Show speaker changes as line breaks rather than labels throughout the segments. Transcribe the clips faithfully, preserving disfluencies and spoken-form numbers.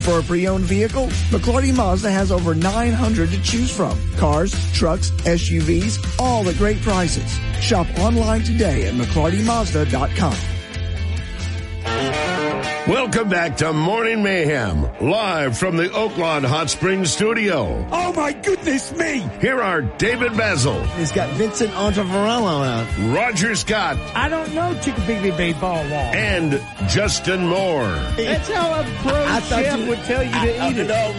For a pre-owned vehicle, McClarty Mazda has over nine hundred to choose from. Cars, trucks, S U Vs, all at great prices. Shop online today at McClarty Mazda dot com.
Welcome back to Morning Mayhem, live from the Oaklawn Hot Springs studio.
Oh, my goodness me!
Here are David Basil.
He's got Vincent Ontavarello out.
Roger Scott.
I don't know Chickabiggy Baseball Wall.
And Justin Moore.
That's how a pro
I
chef
you,
would tell you
I,
to
I,
eat it.
No,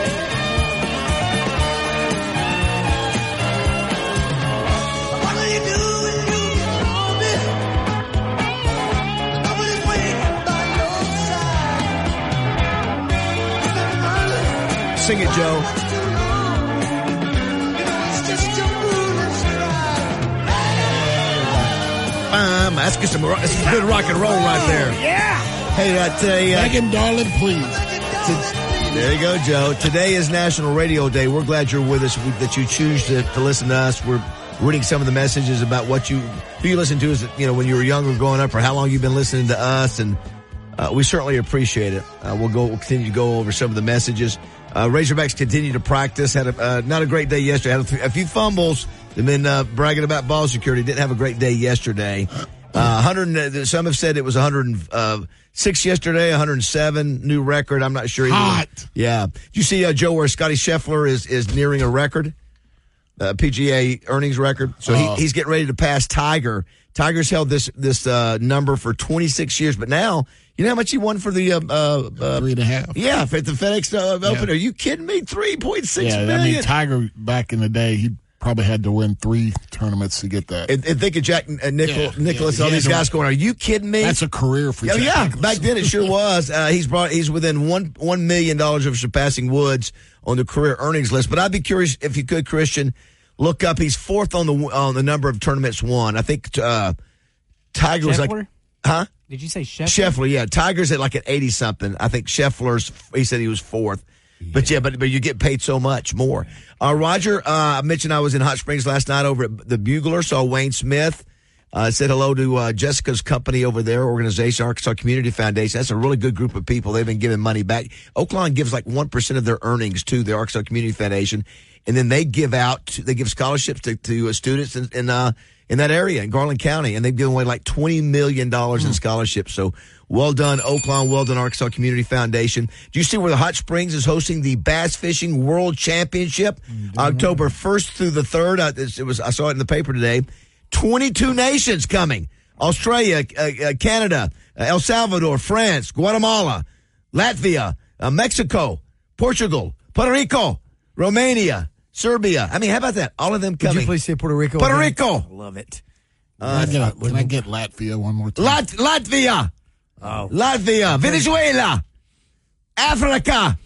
Sing it, Joe. Um, that's good, some, that's some good rock and roll right there.
Yeah.
Hey, uh, today, uh,
Megan, darling, please.
To, there you go, Joe. Today is National Radio Day. We're glad you're with us, that you choose to, to listen to us. We're reading some of the messages about what you, who you listen to, is, you know, when you were younger growing up, or how long you've been listening to us, and uh, we certainly appreciate it. Uh, we'll go, we'll continue to go over some of the messages. Uh, Razorbacks continue to practice. Had a, uh, not a great day yesterday. Had a, th- a few fumbles. They've been uh, bragging about ball security. Didn't have a great day yesterday. Uh, one hundred. Uh, some have said it was one hundred six yesterday. one hundred seven new record. I'm not sure.
Hot.
Either. Yeah. Did you see, uh, Joe, where Scotty Scheffler is is nearing a record, uh, P G A earnings record? So
uh,
he, he's getting ready to pass Tiger. Tiger's held this this uh, number for twenty-six years, but now. You know how much he won for the uh, uh, uh,
three and a half?
Yeah, for the FedEx uh, Open.
Yeah.
Are you kidding me? Three point six
yeah,
million.
I mean, Tiger back in the day, he probably had to win three tournaments to get that.
And, and think of Jack uh, Nicol-
Yeah,
Nicholas,
yeah,
all
he
these
had to-
guys going. Are you kidding me?
That's a career for
Yeah,
Jack
yeah.
Nicklaus.
Back then it sure was. Uh, he's brought. He's within one one million dollars of surpassing Woods on the career earnings list. But I'd be curious if you could, Christian, look up. He's fourth on the on the number of tournaments won. I think uh, Tiger was like,
Scheffler?
huh?
Did you say Scheffler?
Scheffler, yeah. Tiger's at like at eighty something. I think Scheffler's. He said he was fourth. Yeah. But yeah, but but you get paid so much more. Uh, Roger, uh, I mentioned I was in Hot Springs last night over at the Bugler. Saw Wayne Smith. Uh, said hello to uh, Jessica's company over there, organization, Arkansas Community Foundation. That's a really good group of people. They've been giving money back. Oaklawn gives like one percent of their earnings to the Arkansas Community Foundation, and then they give out. To, they give scholarships to, to uh, students in, in uh in that area in Garland County, and they've given away like twenty million dollars in scholarships. So well done, Oaklawn. Well done, Arkansas Community Foundation. Do you see where the Hot Springs is hosting the Bass Fishing World Championship? Mm-hmm. October first through the third. Uh, it was, I saw it in the paper today. twenty-two nations coming. Australia, uh, uh, Canada, uh, El Salvador, France, Guatemala, Latvia, uh, Mexico, Portugal, Puerto Rico, Romania, Serbia. I mean, how about that? All of them coming.
Would you please say Puerto Rico?
Puerto
again?
Rico.
I love it.
Uh, can, I get, can I get Latvia one more time?
Lat- Latvia.
Oh.
Latvia. Venezuela. Africa.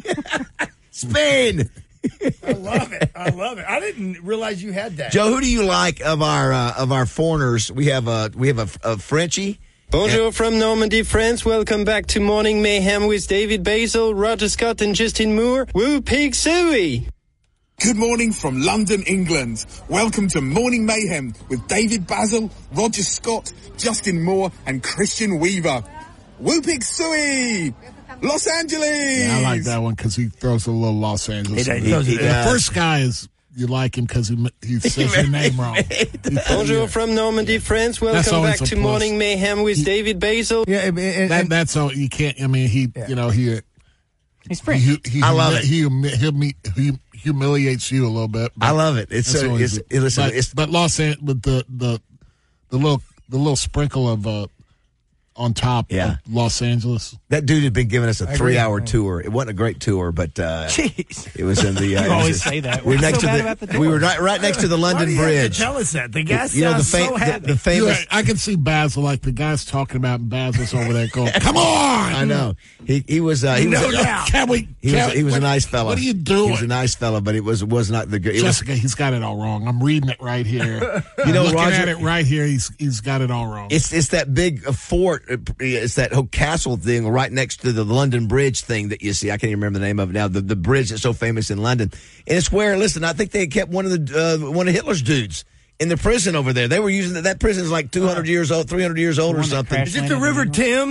Spain.
I love it. I love it. I didn't realize you had that.
Joe, who do you like of our uh, of our foreigners? We have a we have a, a Frenchie.
Bonjour from Normandy, France. Welcome back to Morning Mayhem with David Basil, Roger Scott, and Justin Moore. Woo Pig Suey!
Good morning from London, England. Welcome to Morning Mayhem with David Basil, Roger Scott, Justin Moore, and Christian Weaver. Woo Pig Suey! Los Angeles!
Yeah, I like that one because he throws a little Los Angeles.
He,
in
he,
there.
he, he,
the
uh,
first guy is you like him because he, he says your name wrong.
Bonjour from Normandy, France. Welcome back to Morning Mayhem with
he,
David Basil.
Yeah, and, and,
that, that's all you can't. I mean, he, yeah. you know, he.
He's French.
He, he,
I love
he,
it.
He, he, he, he humiliates you a little bit.
I love it. It's so. It's,
it.
it, listen,
but,
it's,
but Los Angeles, but the the the little the little sprinkle of uh, on top
yeah.
of Los Angeles.
That dude had been giving us a
I
three-hour
agree.
tour. It wasn't a great tour, but uh,
Jeez.
it was in the. Uh,
You always say that.
We're
What's
next
so bad
to
about the
the.
tour?
We were right, right next to the
Why
London
do you have
Bridge.
to tell us that? The guy
you know the,
sounds
fam-
so happy.
the, the famous.
You, I can see Basil, like the guy's talking about, and Basil's over there going, "Come on!"
I know he he was uh, he
No
was.
doubt.
Can we?
He
can
was, he was
what,
a nice fella.
What are you doing?
He was a nice fella, but it was was not the good. It was,
Jessica, he's got it all wrong. I'm reading it right here.
You know,
looking
Roger,
at it right here. He's he's got it all wrong.
It's it's that big uh, fort. uh, It's that whole castle thing right next to the London Bridge thing that you see. I can't even remember the name of it now. The the bridge that's so famous in London, and it's where. Listen, I think they kept one of the uh, one of Hitler's dudes in the prison over there. They were using that. That prison's like two hundred years old, three hundred years old, or something.
Is it the River Thames?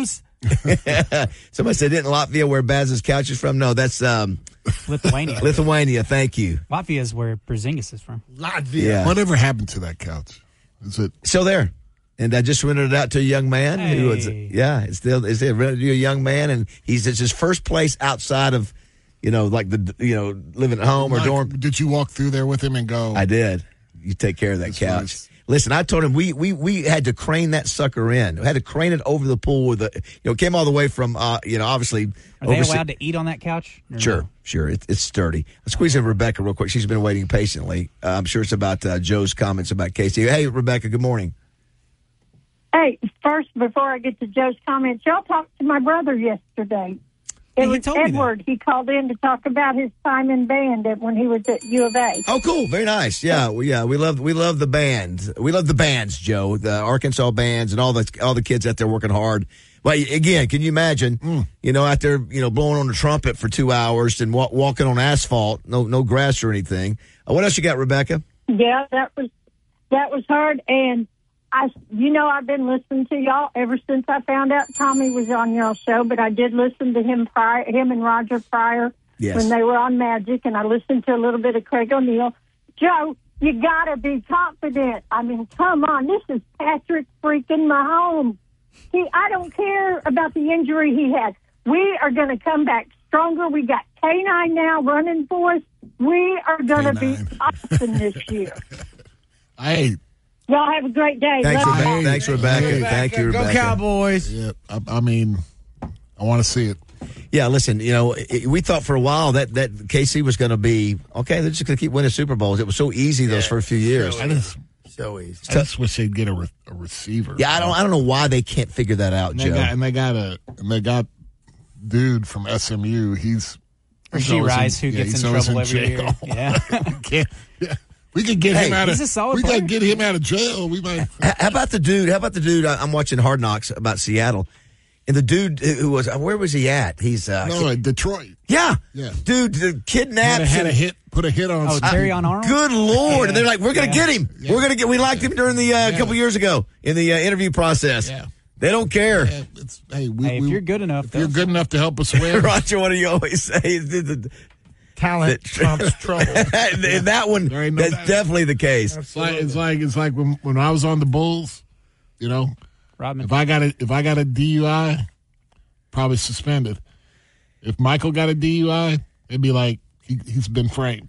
Somebody said, didn't Latvia where Baz's couch is from? No, that's um,
Lithuania.
Lithuania. Thank you.
Latvia is where Porzingis is from.
Latvia.
Yeah.
Whatever happened to that couch? Is it
Still there. And I just rented it out to a young man. Who was,
Hey.
yeah, it's still it's there, rented to a young man, and he's it's his first place outside of, you know, like the you know living at home or
Mike,
dorm.
Did you walk through there with him and go?
I did. You take care of that
That's
couch.
nice.
Listen, I told him we, we we had to crane that sucker in. We had to crane it over the pool with the you know it came all the way from uh you know obviously.
Are they
overse-
allowed to eat on that couch? Or
Sure,
no?
sure. It, it's sturdy. Let's squeeze in Rebecca real quick. She's been waiting patiently. Uh, I'm sure it's about uh, Joe's comments about Casey. Hey, Rebecca. Good morning.
Hey, first, before I get to Joe's comments, y'all talked to my brother yesterday. It
Yeah, he
was
told me that.
Edward. He called in to talk about his time in band at, when he was at U of A.
Oh, cool. Very nice. Yeah, we, yeah. We love we love the band. We love the bands, Joe. The Arkansas bands and all the all the kids out there working hard. Well, again, can you imagine?
Mm.
You know, out there, you know, blowing on the trumpet for two hours and wa- walking on asphalt, no no grass or anything. Uh, what else you got, Rebecca?
Yeah, that was that was hard. And I, you know, I've been listening to y'all ever since I found out Tommy was on y'all's show. But I did listen to him prior, him and Roger Pryor
Yes.
when they were on Magic, and I listened to a little bit of Craig O'Neill. Joe, you gotta be confident. I mean, come on, this is Patrick freaking Mahomes. He, I don't care about the injury he had. We are going to come back stronger. We got K nine now running for us. We are going to
K
be
nine.
awesome this year.
Hey,
Y'all have a great day.
Thanks,
Love
Rebecca.
y'all.
Thanks, Rebecca.
Hey.
Thank you,
Go
Rebecca.
Cowboys.
yeah. I, I mean, I want to see it.
Yeah, listen, you know, it, we thought for a while that, that K C was going to be, okay, they're just going to keep winning Super Bowls. It was so easy those
Yeah,
first few years.
I just,
So easy.
I just wish they'd get a, re- a receiver.
Yeah, I don't I don't know why they can't figure that out,
And they
Joe.
got and they got a and they got dude from S M U. He's he's
Rasheed
always
Rice, who
yeah,
gets
he's
in
always
trouble every
jail.
year. Yeah.
Can't- yeah. We could get
Hey,
him out of.
he's a solid
we
player.
could get him out of jail. We might.
H- How about the dude? How about the dude? I- I'm watching Hard Knocks about Seattle, and the dude who was where was he at? He's uh,
No, at Detroit.
yeah,
Yeah.
dude, the
Had
kidnapped.
a, had a
and-
hit. Put a hit on.
Oh,
Steve.
Terry on Arnold?
Good Lord! And they're like, we're gonna
Yeah.
get him. We're gonna get. We liked him during the uh, a couple years ago in the uh, interview process.
Yeah.
They don't care.
Yeah, it's, hey, we,
Hey, if
we-
you're good enough,
if you're
they'll-
good enough to help us win.
Roger, what do you always say? The- the-
Talent trumps trouble.
In that one,
There ain't no
that's
doubt.
definitely the case.
It's like it's like it's like when when I was on the Bulls, you know,
Rodman.
if I got a if I got a D U I, probably suspended. If Michael got a D U I, it'd be like he, he's been framed.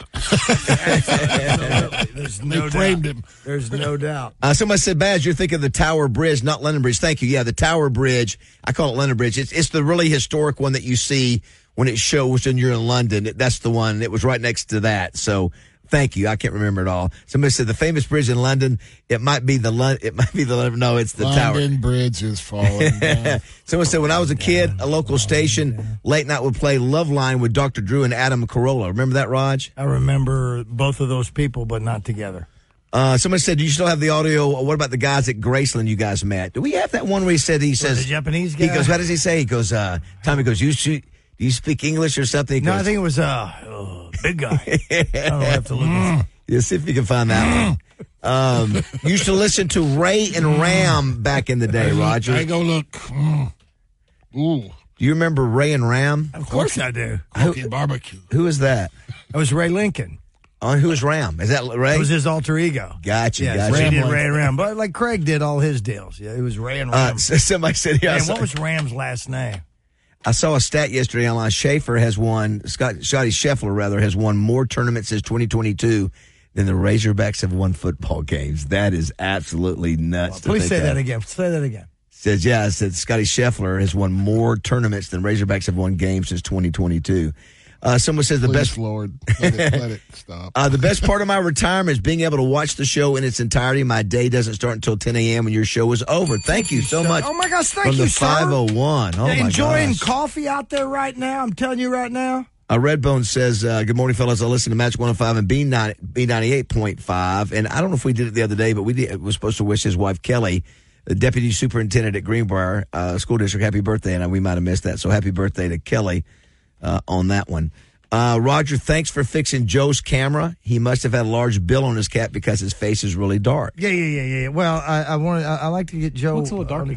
There's
They
no
framed
doubt.
him.
There's no doubt.
Uh, somebody said, Baz, you're thinking of the Tower Bridge, not London Bridge. Thank you. Yeah, the Tower Bridge. I call it London Bridge. It's it's the really historic one that you see when it shows when you're in London. That's the one. It was right next to that. So thank you. I can't remember it all. Somebody said the famous bridge in London. It might be the Lon- It might be the no. It's the
London
Tower.
Bridge is falling down.
Someone said when I was a kid, a local station late night would play Love Line with Doctor Drew and Adam Carolla. Remember that, Raj?
I remember both of those people, but not together.
Uh, somebody said, do you still have the audio? What about the guys at Graceland you guys met? Do we have that one where he said he says
the Japanese
He
guy?
goes, what does he say? He goes, uh, Tommy goes, you shoot. Do you speak English or something? He
No,
goes,
I think it was uh, uh big guy. I don't know, I have to look at it.
Yeah, see if you can find that one. Um, used to listen to Ray and Ram back in the day, Roger.
I go look. Mm. Ooh,
Do you remember Ray and Ram?
Of course I do.
cookie barbecue.
Who is that?
That was Ray Lincoln.
Oh, who is Ram? Is that Ray?
It was his alter ego.
Gotcha,
Yeah,
gotcha.
so he
Ram
did
like-
Ray and Ram. But like Craig did all his deals. Yeah, it was Ray and
Uh,
Ram.
s- somebody said, yeah, I
Man,
saw,
what was Ram's last name?
I saw a stat yesterday online. Schaefer has won, Scott, Scotty Scheffler, rather, has won more tournaments since twenty twenty-two than the Razorbacks have won football games. That is absolutely nuts. to
Please
think
say
of.
that again. Say that again.
Says, yeah, I said Scotty Scheffler has won more tournaments than Razorbacks have won games since twenty twenty-two. Uh, someone says the
Please,
best
Lord, let it, let it stop.
uh, the best part of my retirement is being able to watch the show in its entirety. My day doesn't start until ten a.m. when your show is over. Thank you so much.
Oh, my gosh, thank
from
you,
the
sir.
five oh one. Oh, my
Enjoying
gosh.
coffee out there right now. I'm telling you right now.
Uh, Redbone says, uh, good morning, fellas. I listen to Match one oh five and B ninety-eight point five. And I don't know if we did it the other day, but we did, was supposed to wish his wife, Kelly, the deputy superintendent at Greenbrier uh, School District, happy birthday. And we might have missed that. So happy birthday to Kelly uh, on that one. Uh, Roger, thanks for fixing Joe's camera. He must have had a large bill on his cap because his face is really dark.
Yeah, yeah, yeah, yeah. Well, I, I want. I, I like to get Joe.
Looks a little dark
on the
again.
camera.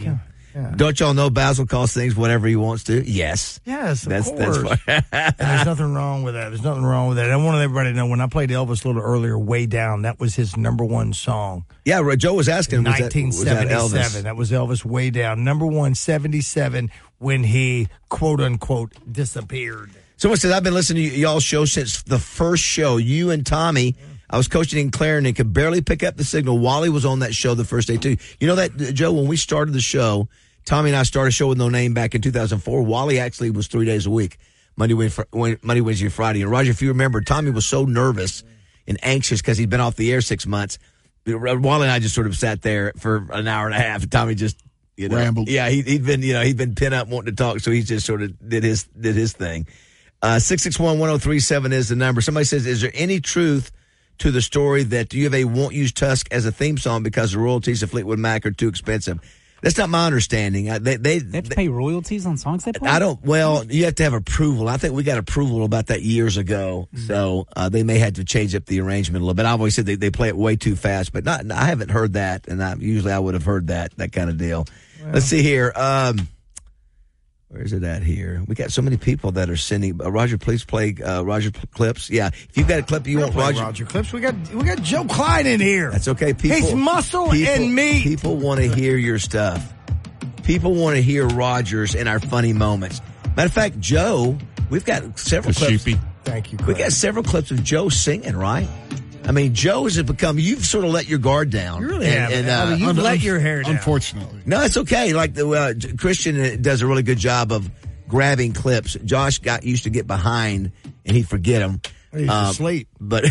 Yeah.
Don't y'all know Basil calls things whatever he wants to? Yes.
Yes, of
that's,
course.
That's
and there's nothing wrong with that. There's nothing wrong with that. I want everybody to know when I played Elvis a little earlier, Way Down, that was his number one song.
Yeah, Joe was asking, was that,
nineteen seventy-seven.
was that Elvis?
That was Elvis Way Down. Number one, seventy-seven, when he, quote unquote, disappeared.
Someone says, I've been listening to y- y'all's show since the first show. You and Tommy, I was coaching in Clarendon and could barely pick up the signal. Wally was on that show the first day, too. You know that, Joe, when we started the show, Tommy and I started a show with no name back in two thousand four. Wally actually was three days a week, Monday, Wednesday, Monday, Wednesday, and Friday. And, Roger, if you remember, Tommy was so nervous and anxious because he'd been off the air six months. Wally and I just sort of sat there for an hour and a half. And Tommy just, you know.
Rambled.
Yeah, he, he'd been, you know, he'd been pinned up wanting to talk, so he just sort of did his did his thing. Uh, six six one, one oh three seven is the number. Somebody says, is there any truth to the story that U of A won't use Tusk as a theme song because the royalties of Fleetwood Mac are too expensive? That's not my understanding. Uh, they, they,
They have to pay royalties on songs they play?
I don't, well, you have to have approval. I think we got approval about that years ago. Mm-hmm. So uh, they may have to change up the arrangement a little bit. I've always said they, they play it way too fast, but not. I haven't heard that, and I, usually I would have heard that, that kind of deal. Well. Let's see here. Um, Where's it at here? We got so many people that are sending. Uh, Roger, please play uh, Roger clips. Yeah, if you've got a clip you want, Roger.
Roger clips. We got we got Joe Klein in here.
That's okay. People,
He's muscle
people,
and meat.
People want to hear your stuff. People want to hear Rogers in our funny moments. Matter of fact, Joe, we've got several clips.
Sheepy.
Thank you,
Craig. We got several clips of Joe singing, right? I mean, Joe has become, you've sort of let your guard down.
You really
and,
have.
And, uh,
I mean, you've
un-
let your hair down.
Unfortunately.
No, it's okay. Like the uh, Christian does a really good job of grabbing clips. Josh got used to get behind and he'd forget them.
He's
um,
asleep.
But,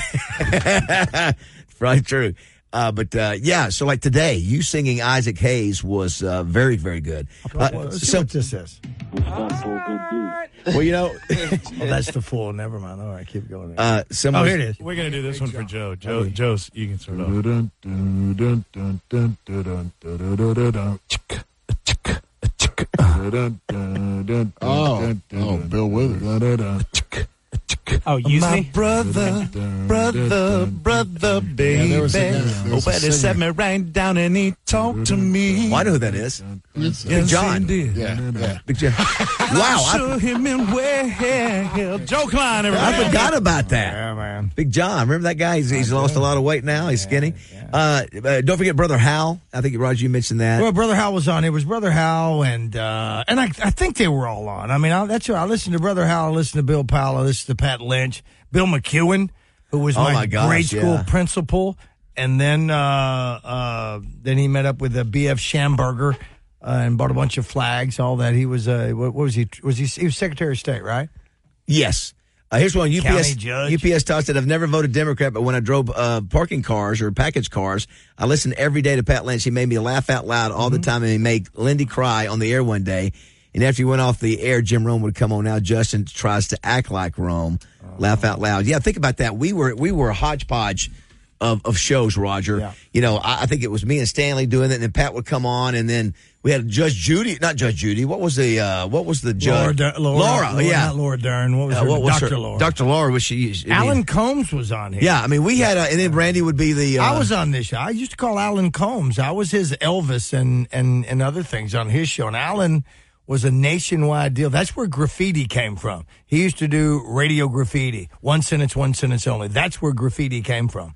right, true. Uh, but, uh, yeah, so like today, you singing Isaac Hayes was, uh, very, very good. Uh,
Let's see
so,
what this is.
well, you know,
Oh, that's the full. Never mind. All right, keep going.
uh,
Oh,
somebody,
here it is.
We're going to do this one for Joe. Joe, Joe, you can start off.
Oh, oh, Bill Withers.
Oh, use
My
me?
brother, brother, brother, baby.
Yeah, there was a- there was
Oh,
a
but he
singer.
sat me right down and he talked to me.
well, I know who that is.
It's,
Big John.
Yes, he did.
yeah, yeah.
Big John. Wow. I,
Show him in well. Joe Klein, everybody.
I forgot about that.
Yeah, man.
Big John, remember that guy? He's, he's lost a lot of weight now. He's skinny. Uh, uh, don't forget Brother Hal. I think, Roger, you mentioned that.
Well, Brother Hal was on. It was Brother Hal, and uh, and I, I think they were all on. I mean, I, that's I listened to Brother Hal, I listened to Bill Powell, I listened to Pat Lynch, Bill McEwen, who was
Oh,
my,
my gosh,
grade school
yeah.
principal, and then uh, uh, then he met up with uh, B F Schamberger uh, and bought a bunch of flags, all that. He was uh, what, what was he? Was he? He was Secretary of State, right?
Yes. Uh, here's one. U P S
County judge.
U P S talks that I've never voted Democrat, but when I drove uh, parking cars or package cars, I listened every day to Pat Lynch. He made me laugh out loud all the time, and he made Lindy cry on the air one day. And after he went off the air, Jim Rome would come on. Now Justin tries to act like Rome, laugh out loud. Yeah, think about that. We were we were a hodgepodge of, of shows, Roger.
Yeah.
You know, I, I think it was me and Stanley doing it, and then Pat would come on, and then we had Judge Judy, not Judge Judy. What was the uh, what was the
Laura,
judge?
Dur- Laura,
Laura,
Laura,
yeah.
not Laura Dern. What was
Uh,
her?
what was
Doctor
her?
Laura.
Doctor Laura was she? I mean,
Alan Combs was on here.
yeah, I mean, we had, a, and then Brandy would be the. Uh,
I was on this show. I used to call Alan Combs. I was his Elvis and, and, and other things on his show. And Alan was a nationwide deal. That's where graffiti came from. He used to do radio graffiti. One sentence, one sentence only. That's where graffiti came from.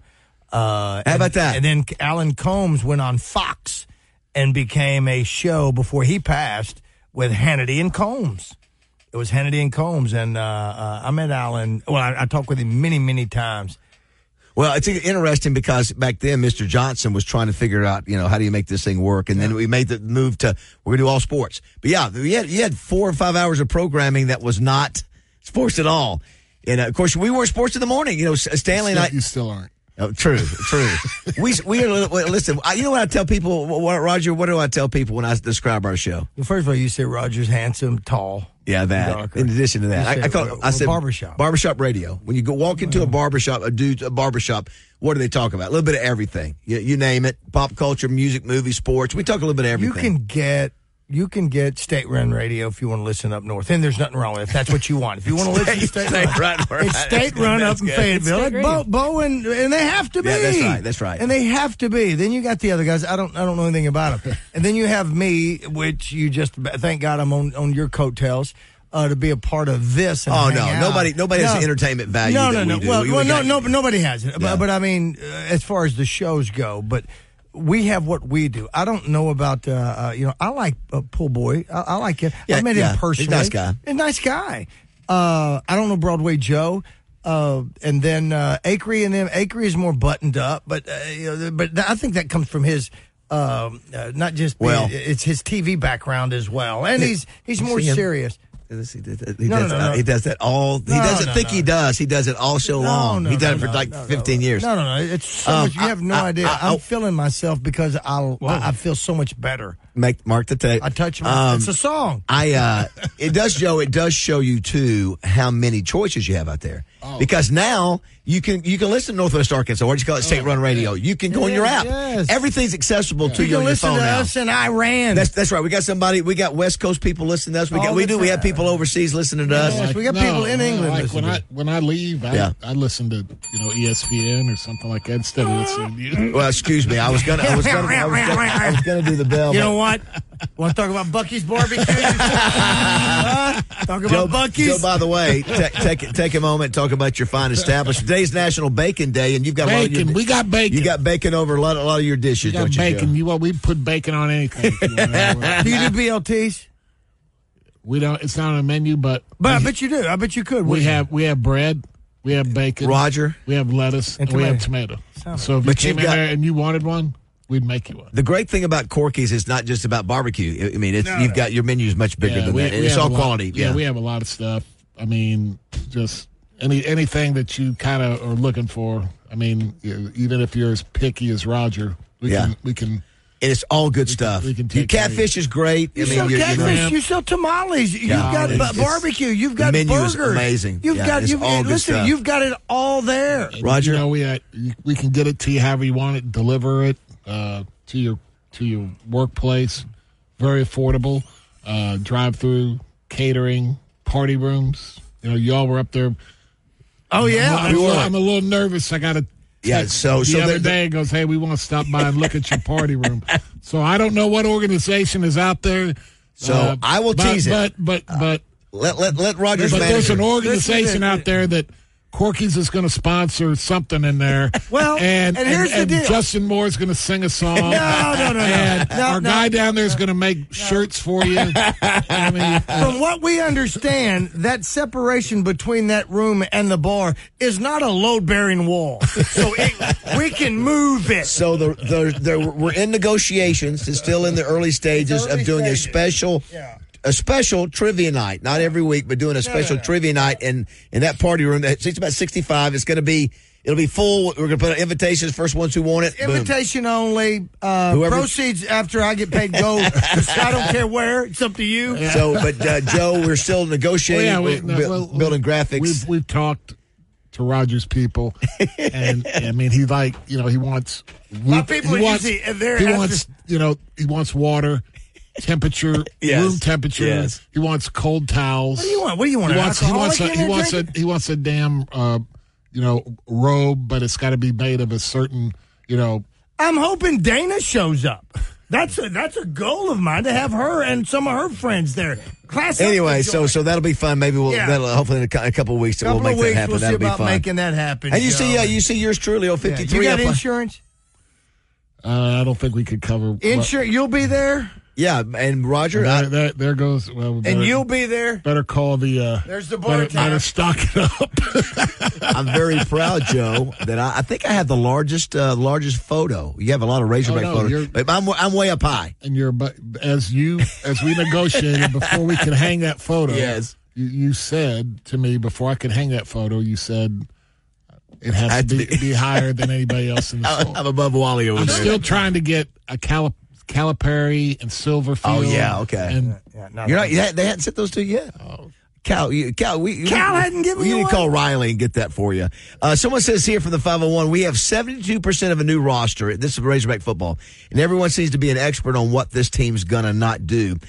Uh,
How about that?
And then Alan Combs went on Fox and became a show before he passed with Hannity and Combs. It was Hannity and Combs. And uh, uh, I met Alan. Well, I, I talked with him many, many times.
Well, it's interesting because back then, Mister Johnson was trying to figure out, you know, how do you make this thing work? And then we made the move to, we're going to do all sports. But yeah, you had, you had four or five hours of programming that was not sports at all. And uh, of course, we were sports in the morning. You know, Stanley and I.
You still aren't.
Oh, true, true. we we are a little, listen. I, you know what I tell people, what, Roger? What do I tell people when I describe our show?
Well, first of all, you say Roger's handsome, tall.
Yeah, that.
Darker.
In addition to that,
You
I,
said,
I call it.
uh,
I said
barbershop.
Barbershop radio. When you go walk into a barbershop, a dude, a barbershop, what do they talk about? A little bit of everything. You, you name it: pop culture, music, movie, sports. We talk a little bit of
You
everything.
can get you can get State Run Radio if you want to listen up north. And there's nothing wrong with it if that's what you want. If you want to listen to State,
State
Run,
Run,
it's State Run up in
good.
Fayetteville.
State
Like Bo, Bo and, and they have to be.
Yeah, that's right. That's right.
And they have to be. Then you got the other guys. I don't I don't know anything about them. And then you have me, which you just, thank God I'm on, on your coattails. Uh, to be a part of this. And
Oh
hang
no,
out.
nobody, nobody
no.
has the entertainment value.
No,
that
no,
we
no.
do.
Well,
We-
well
we
no,
got-
no, but nobody has it.
Yeah.
But, but I mean, uh, as far as the shows go, but we have what we do. I don't know about, uh, uh, you know, I like uh, Pool Boy. I, I like him.
Yeah,
I met
yeah.
him personally.
He's a nice guy.
A nice guy. Uh, I don't know Broadway Joe. Uh, and then uh, Acree and them. Acree is more buttoned up, but uh, you know, but I think that comes from his. Um, uh, not just being,
Well-
it's his T V background as well, and he's he's
You
more
see him?
serious.
He does, he does,
No, no, no, no.
he does that all. He
No,
doesn't
no,
think
no.
he does. He does it all show
No,
long.
no,
he done
no,
it for
no,
like
no, no.
fifteen years.
No, no, no. It's so
Um,
much. You have no
I-
idea.
I-
I, am
I-
feeling myself because I'll, I, I feel so much better.
Make mark the tape.
I touch my.
Um,
it's a song.
I uh it does Joe, it does show you too how many choices you have out there.
Oh.
Because now you can you can listen to Northwest Arkansas, or you call it State Run Radio. You can go on your app.
Yes.
Everything's accessible to
You
you
can
on your
listen
phone
to
now.
us in Iran.
That's that's right. We got somebody. We got West Coast people listening to us. We got
All
we
the
do. We have
time.
people overseas listening to us.
Yes, we got people in England
Like
listening
when
to
I
it.
when I leave, I,
Yeah.
I listen to you know E S P N or something like that instead of listening to you.
Well, excuse me. I was gonna. I was gonna. I was gonna, I was gonna do the bell.
You
but-
know what? Want to talk about Bucky's barbecue? Huh? Talk about
Joe,
Bucky's.
Joe, by the way, ta- take take a moment, talk about your fine establishment. Today's National Bacon Day, and you've got a lot of
Bacon,
your,
we got bacon.
you got bacon over a lot, a lot of your dishes,
We got
don't you,
bacon.
Joe?
You want we put bacon on anything. if you want.
do you do B L Ts?
We don't. It's not on the menu, but
But I bet you do. I bet you could.
we
wouldn't you?
have we have bread, we have bacon,
Roger.
we have lettuce,
And
and, we have
tomato.
tomato. So if you
But
came
you've
in
got-
there and you wanted one, we'd make you one.
The great thing about Corky's is not just about barbecue. I mean, it's,
No,
you've
no.
got your menu is much bigger
Yeah,
than
we-
that.
we
And it's
have
all
a lot-
quality.
Yeah,
Yeah,
we have a lot of stuff. I mean, just any anything that you kind of are looking for. I mean, you- even if you're as picky as Roger, we
Yeah.
can we can.
and it's all good stuff.
we can
Your
take care of
catfish is great.
You
I mean,
sell
you- you know,
catfish. You sell tamales. You've got
Golly,
bu-
it's-
barbecue. You've got
the menu is
burgers.
amazing.
You've
Yeah,
got.
it's
You've,
all good
listen,
stuff.
you've got it all there.
Roger.
You know, we uh, we can get it to you however you want it. Deliver it uh, to your to your workplace. Very affordable. Uh, drive through catering, party rooms. You know, y'all were up there.
Oh yeah.
I'm, I'm, a little, I'm a little nervous. I got to.
Yeah, so-
the
so
other
the- the-
day it goes, hey, we want to stop by and look at your party room. So I don't know what organization is out there.
So
uh,
I will
but,
tease it.
but but but
let let let Rogers
but there's
manager.
an organization
Listen,
out there that Corky's is going to sponsor something in there.
Well,
and
and here's the
and
deal.
Justin Moore is going to sing a song.
No, no, no, no.
And
No,
our
no.
guy down there is going to make shirts for you. I mean,
From what we understand, that separation between that room and the bar is not a load-bearing wall, so it, we can move it.
So the, the, the, we're in negotiations. It's still in the early stages
Early
of doing
stages.
a special,
Yeah.
a special trivia night. Not every week, but doing a special
no, no.
trivia night in in that party room. That it's about sixty-five. It's going to be. It'll be full. We're going to put out invitations. First ones who want it. Boom.
Invitation only. Uh,
Whoever-
proceeds after I get paid go. I don't care where. It's up to you.
So, but uh, Joe, we're still negotiating,
well, yeah, we,
with bu-
well,
building graphics.
We've, we've talked to Rogers people, and I mean, he like you know he wants.
My people
he wants,
usually- they're
he
after-
wants you know he wants water, temperature,
Yes,
room temperature.
yes.
He wants cold towels.
What do you want? What do you want?
He
an
wants he wants a,
alcoholic in
he
there
wants a
drinking?
he wants a damn uh, you know robe, but it's got to be made of a certain you know.
I'm hoping Dana shows up. That's a that's a goal of mine to have her and some of her friends there. Class up
Anyway,
the
so
joint.
so that'll be fun. Maybe we'll
Yeah.
that'll hopefully in a, cou- a couple of weeks
couple
we'll make
of weeks
that happen.
we'll see
That'll be
about
fun.
making that happen.
And you see,
Joe.
yeah, you see yours truly on
Yeah.
fifty-three.
You got
up on-
insurance?
Uh, I don't think we could cover.
Insurance. You'll be there,
Yeah, and Roger,
There,
I,
there, there goes. Well,
and
better-
you'll be there.
better call the. Uh,
There's the
better,
bartender.
better stock it up.
I'm very proud, Joe, that I, I think I have the largest uh, largest photo. You have a lot of Razorback
Oh, no,
photos,
you're-
but I'm I'm way up high.
and you're but as you as we negotiated before we could hang that photo.
Yes.
you, you said to me before I could hang that photo. You said it has
Had
to
to
be,
be-
be higher than anybody else in the
I'm
store.
above Wally over
I'm
there.
still trying to get a Calip- Calipari and Silverfield.
Oh, yeah, okay.
And
Yeah, no,
You're not. You had, they hadn't sent those to you yet. Oh. Cal, you, Cal, we,
Cal
we,
hadn't given
we
you
need to
one?
call Riley and get that for you. Uh, someone says here from the five oh one, we have seventy-two percent of a new roster. This is Razorback football, and everyone seems to be an expert on what this team's gonna not do.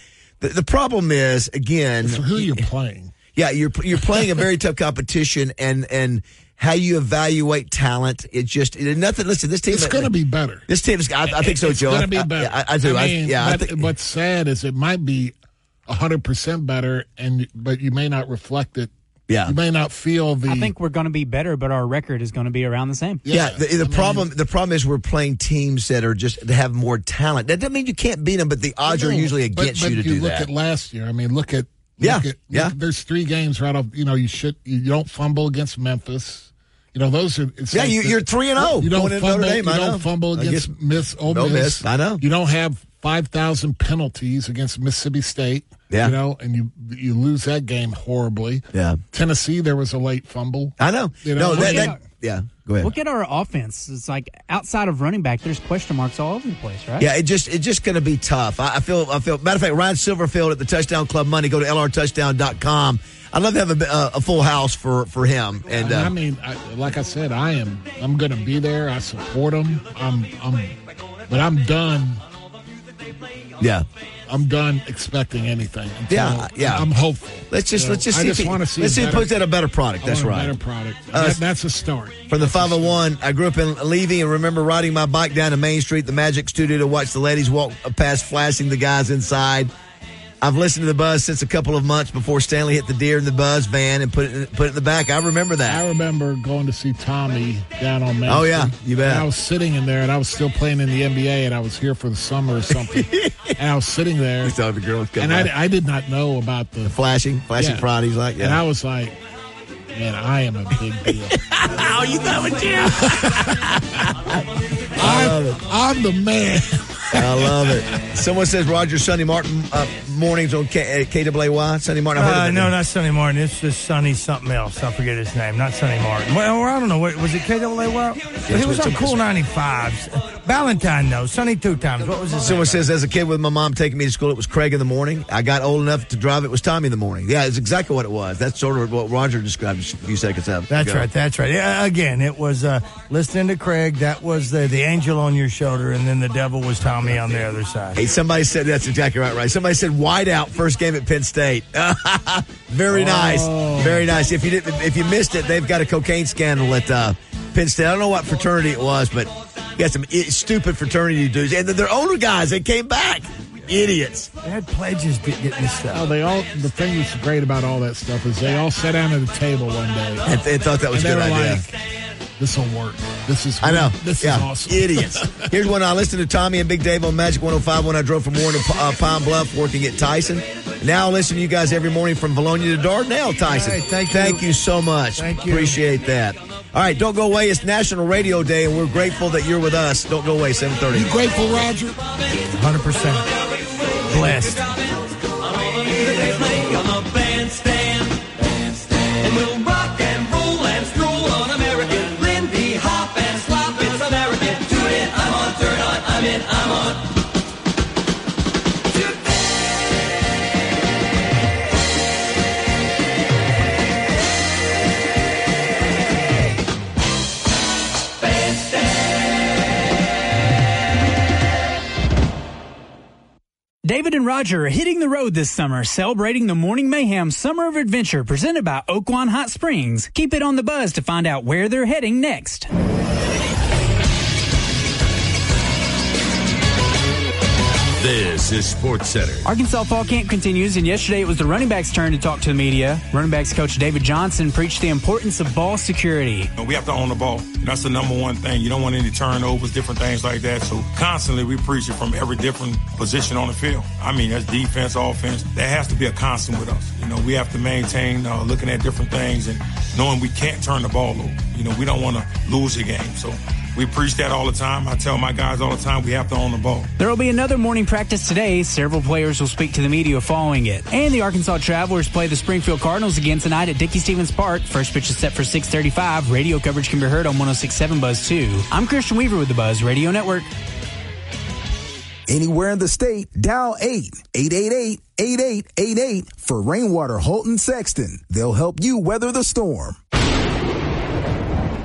The, the problem is, again,
It's who you're playing.
Yeah, you're you're playing a very tough competition, and and how you evaluate talent. It just it, nothing. Listen, this team.
It's going to be better.
This team is. I, I think so,
it's
Joe.
It's going to
I,
be better.
I, I, I do.
I mean,
I, yeah.
But,
I think,
what's sad is it might be a hundred percent better, and but you may not reflect it.
Yeah.
You may not feel the.
I think we're going to be better, but our record is going to be around the same.
Yeah, yeah the, the I problem mean, the problem is we're playing teams that are just that have more talent. That doesn't mean you can't beat them, but the odds
no,
are usually against
but, but
you to
you
do
look
that.
Look at last year. I mean, look at.
Yeah,
look at,
yeah.
Look, there's three games right off. You know, you should. You don't fumble against Memphis. You know, those are. It's
yeah,
like
you,
the,
you're three and zero.
You don't
going
fumble.
Notre Dame,
you
I
don't
know.
fumble against
Against
Miss Ole
Ole
Miss.
Miss. I know.
You don't have five thousand penalties against Mississippi State.
Yeah.
You know, and you you lose that game horribly.
Yeah.
Tennessee, there was a late fumble.
I know.
You know
no, that,
at
that,
our,
yeah. Go ahead.
Look at our offense. It's like outside of running back, there's question marks all over the place, right?
Yeah, it just it's just going to be tough. I, I feel. I feel. Matter of fact, Ryan Silverfield at the Touchdown Club Monday. Go to L R touchdown dot com. I'd love to have a, a, a full house for, for him. And uh,
I mean, I, like I said, I am. I'm going to be there. I support him. I'm. I'm. But I'm done.
Yeah.
I'm done expecting anything. Until,
Yeah, yeah.
I'm hopeful.
Let's just
You know,
let's just
I
see
just
if he,
want to see.
let's
a
see if
better,
he puts out a better product.
I
That's
want
right.
A better product.
Uh,
that, that's a start.
From the
That's a
five oh one, I grew up in Levy and remember riding my bike down to Main Street, the Magic Studio, to watch the ladies walk past, flashing the guys inside. I've listened to the Buzz since a couple of months before Stanley hit the deer in the Buzz van and put it put it in the back. I remember that.
I remember going to see Tommy down on Main
Oh,
Street.
yeah, you bet.
And I was sitting in there, and I was still playing in the N B A, and I was here for the summer or something. And I was sitting there,
saw the girls come
and
by.
I, I did not know about the,
flashing, flashing
Yeah.
Fridays, like yeah.
And I was like, man, I am a big deal.
oh, you thought it, Jim?
I'm, I'm the man.
I love it. Someone says Roger Sonny Martin uh, mornings on K- uh, K W A Y. Sonny Martin. I heard
Uh,
of it.
no, not Sonny Martin. It's just Sonny something else. I forget his name. Not Sonny Martin. Well, I don't know. What, was it K W A Y? But he was on Cool ninety-fives. Valentine, though. Sonny two times. What was his
Someone
name?
says, as a kid with my mom taking me to school, it was Craig in the morning. I got old enough to drive, it was Tommy in the morning. Yeah, it's exactly what it was. That's sort of what Roger described a few seconds ago.
That's right. That's right. Yeah, again, it was uh, listening to Craig. That was the, the angel on your shoulder, and then the devil was Tommy on the other side.
Hey, somebody said, that's exactly right, right. Somebody said, whiteout, first game at Penn State. Very nice.
Oh.
Very nice. If you didn't, if you missed it, they've got a cocaine scandal at uh, Penn State. I don't know what fraternity it was, but you got some I- stupid fraternity dudes. And they're older guys. They came back. Idiots.
They had pledges get- getting this stuff.
Oh, they all. The thing that's great about all that stuff is they all sat down at a table one day.
And they thought that was a
and
good
they were
idea.
like, "This will work. This is.
I know.
This
yeah.
is awesome."
Idiots. Here's one. I listened to Tommy and Big Dave on Magic one oh five when I drove from Warren to uh, Pine Bluff working at Tyson. Now I listen to you guys every morning from Bologna to Dardanelle, Tyson.
Hey, thank you.
Thank you so much.
Thank you.
Appreciate that. All right, don't go away. It's National Radio Day, and we're grateful that you're with us. Don't go away, seven thirty.
You grateful, Roger?
one hundred percent. Blessed.
David and Roger are hitting the road this summer, celebrating the Morning Mayhem Summer of Adventure presented by Oaklawn Hot Springs. Keep it on the buzz to find out where they're heading next.
This is Sports Center.
Arkansas Fall Camp continues, and yesterday it was the running backs' turn to talk to the media. Running backs coach David Johnson preached the importance of ball security.
We have to own the ball. That's the number one thing. You don't want any turnovers, different things like that. So constantly we preach it from every different position on the field. I mean, that's defense, offense. That has to be a constant with us. You know, we have to maintain uh, looking at different things and knowing we can't turn the ball over. You know, we don't want to lose the game. So we preach that all the time. I tell my guys all the time, we have to own the ball.
There will be another morning practice today. Several players will speak to the media following it. And the Arkansas Travelers play the Springfield Cardinals again tonight at Dickey-Stevens Park. First pitch is set for six thirty-five. Radio coverage can be heard on one oh six point seven Buzz two. I'm Christian Weaver with the Buzz Radio Network.
Anywhere in the state, dial eight eight eight eight, eight eight eight eight for Rainwater Holton Sexton. They'll help you weather the storm.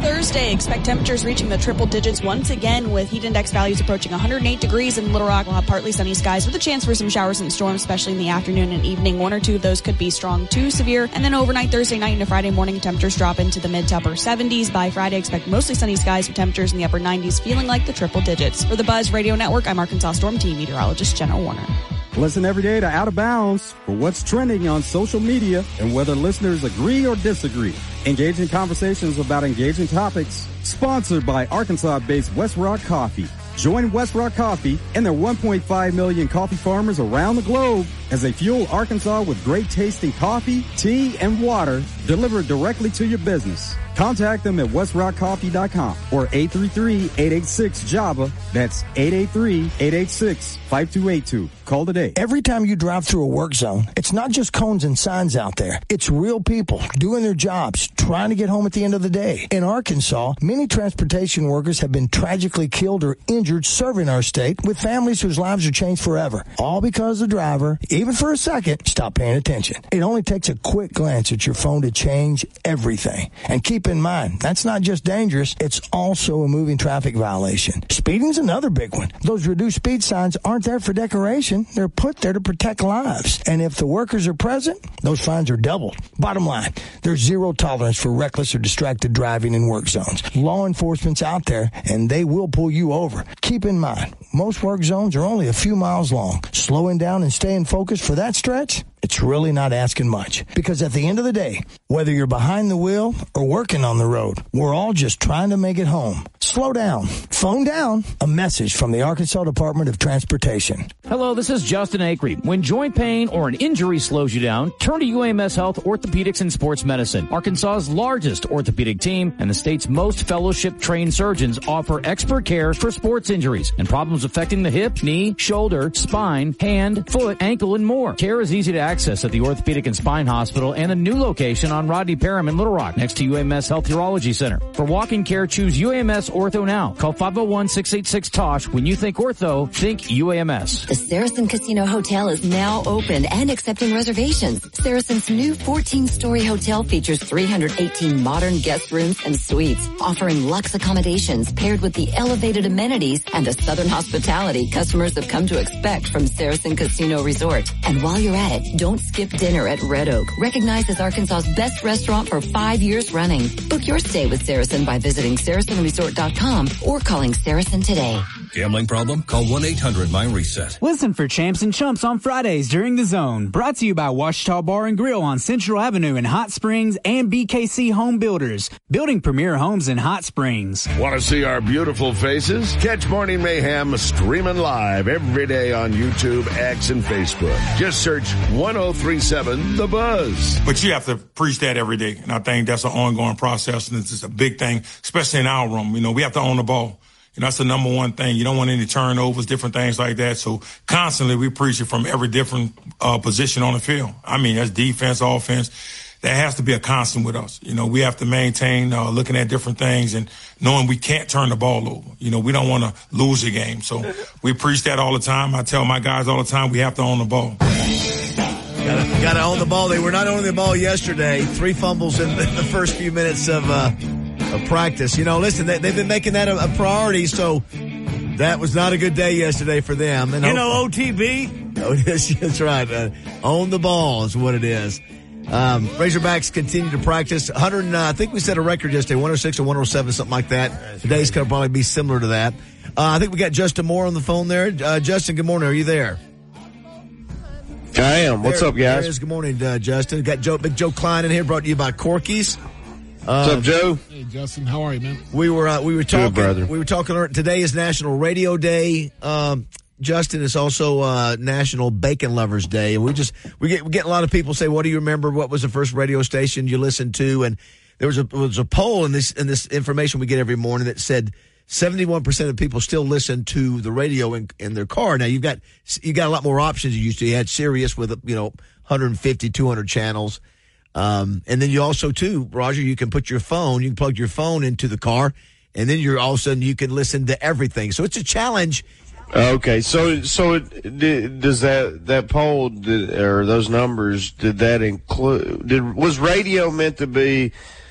Thursday, expect temperatures reaching the triple digits once again with heat index values approaching one hundred eight degrees in Little Rock. We'll have partly sunny skies with a chance for some showers and storms, especially in the afternoon and evening. One or two of those could be strong to severe. And then overnight Thursday night into Friday morning, temperatures drop into the mid to upper seventies. By Friday, expect mostly sunny skies with temperatures in the upper nineties, feeling like the triple digits. For the Buzz Radio Network, I'm Arkansas Storm Team meteorologist Jenna Warner.
Listen every day to Out of Bounds for what's trending on social media and whether listeners agree or disagree. Engaging conversations about engaging topics. Sponsored by Arkansas-based West Rock Coffee. Join West Rock Coffee and their one point five million coffee farmers around the globe as they fuel Arkansas with great tasting coffee, tea, and water delivered directly to your business. Contact them at west rock coffee dot com or eight three three, eight eight six, Java. That's eight eight three, eight eight six, five two eight two. Call today.
Every time you drive through a work zone, it's not just cones and signs out there. It's real people doing their jobs, trying to get home at the end of the day. In Arkansas, many transportation workers have been tragically killed or injured serving our state with families whose lives are changed forever. All because the driver, even for a second, stopped paying attention. It only takes a quick glance at your phone to change everything. And keep in mind, that's not just dangerous, it's also a moving traffic violation. Speeding's another big one. Those reduced speed signs aren't there for decoration. They're put there to protect lives. And if the workers are present, those fines are doubled. Bottom line, there's zero tolerance for reckless or distracted driving in work zones. Law enforcement's out there, and they will pull you over. Keep in mind, most work zones are only a few miles long. Slowing down and staying focused for that stretch, it's really not asking much. Because at the end of the day, whether you're behind the wheel or working on the road, we're all just trying to make it home. Slow down. Phone down. A message from the Arkansas Department of Transportation.
Hello, this is Justin Acree. When joint pain or an injury slows you down, turn to U A M S Health Orthopedics and Sports Medicine. Arkansas's largest orthopedic team and the state's most fellowship-trained surgeons offer expert care for sports injuries and problems affecting the hip, knee, shoulder, spine, hand, foot, ankle, and more. Care is easy to access at the Orthopedic and Spine Hospital and a new location on Rodney Parham in Little Rock next to U A M S Health Urology Center. For walk-in care, choose U A M S Ortho now. Call five oh one, six eight six, T O S H. When you think ortho, think U A M S.
The Saracen Casino Hotel is now open and accepting reservations. Saracen's new fourteen-story hotel features three hundred eighteen modern guest rooms and suites, offering luxe accommodations paired with the elevated amenities and the southern hospitality customers have come to expect from Saracen Casino Resort. And while you're at it, don't skip dinner at Red Oak, recognized as Arkansas's best restaurant for five years running. Book your stay with Saracen by visiting saracen resort dot com or calling Saracen today.
Gambling problem? Call one eight hundred mind reset.
Listen for Champs and Chumps on Fridays during The Zone. Brought to you by Ouachita Bar and Grill on Central Avenue in Hot Springs and B K C Home Builders, building premier homes in Hot Springs.
Want to see our beautiful faces? Catch Morning Mayhem streaming live every day on YouTube, X, and Facebook. Just search one oh three seven The Buzz.
But you have to preach that every day, and I think that's an ongoing process, and it's just a big thing, especially in our room. You know, we have to own the ball. You know, that's the number one thing. You don't want any turnovers, different things like that. So constantly we preach it from every different uh, position on the field. I mean, that's defense, offense. That has to be a constant with us. You know, we have to maintain uh, looking at different things and knowing we can't turn the ball over. You know, we don't want to lose a game. So we preach that all the time. I tell my guys all the time, we have to own the ball.
Gotta, gotta own the ball. They were not owning the ball yesterday. Three fumbles in the, the first few minutes of uh, of practice. You know, listen, they, they've been making that a, a priority, so that was not a good day yesterday for them. And
you know, O T B?
Oh, that's right. Uh, own the ball is what it is. Um, Razorbacks continue to practice. one hundred, uh, I think we set a record yesterday, one oh six or one oh seven, something like that. Today's going to probably be similar to that. Uh, I think we got Justin Moore on the phone there. Uh, Justin, good morning. Are you there?
I am. What's
there,
up, guys?
There is. Good morning, uh, Justin. Got Joe, Big Joe Klein in here, brought to you by Corky's.
Uh, What's up, Joe?
Hey, Justin. How are you, man?
We were uh, we were talking.
Good, brother.
We were talking. Today is National Radio Day. Um, Justin, it's also uh, National Bacon Lovers Day, and we just we get we get a lot of people say, "What do you remember? What was the first radio station you listened to?" And there was a was a poll in this in this information we get every morning that said seventy-one percent of people still listen to the radio in, in their car. Now you've got you got a lot more options you used to. You had Sirius with you know one hundred fifty, two hundred channels, um, and then you also too, Roger, you can put your phone, you can plug your phone into the car, and then you're all of a sudden you can listen to everything. So it's a challenge.
Okay, so so it, did, does that that poll did, or those numbers did that include? Did was radio meant to be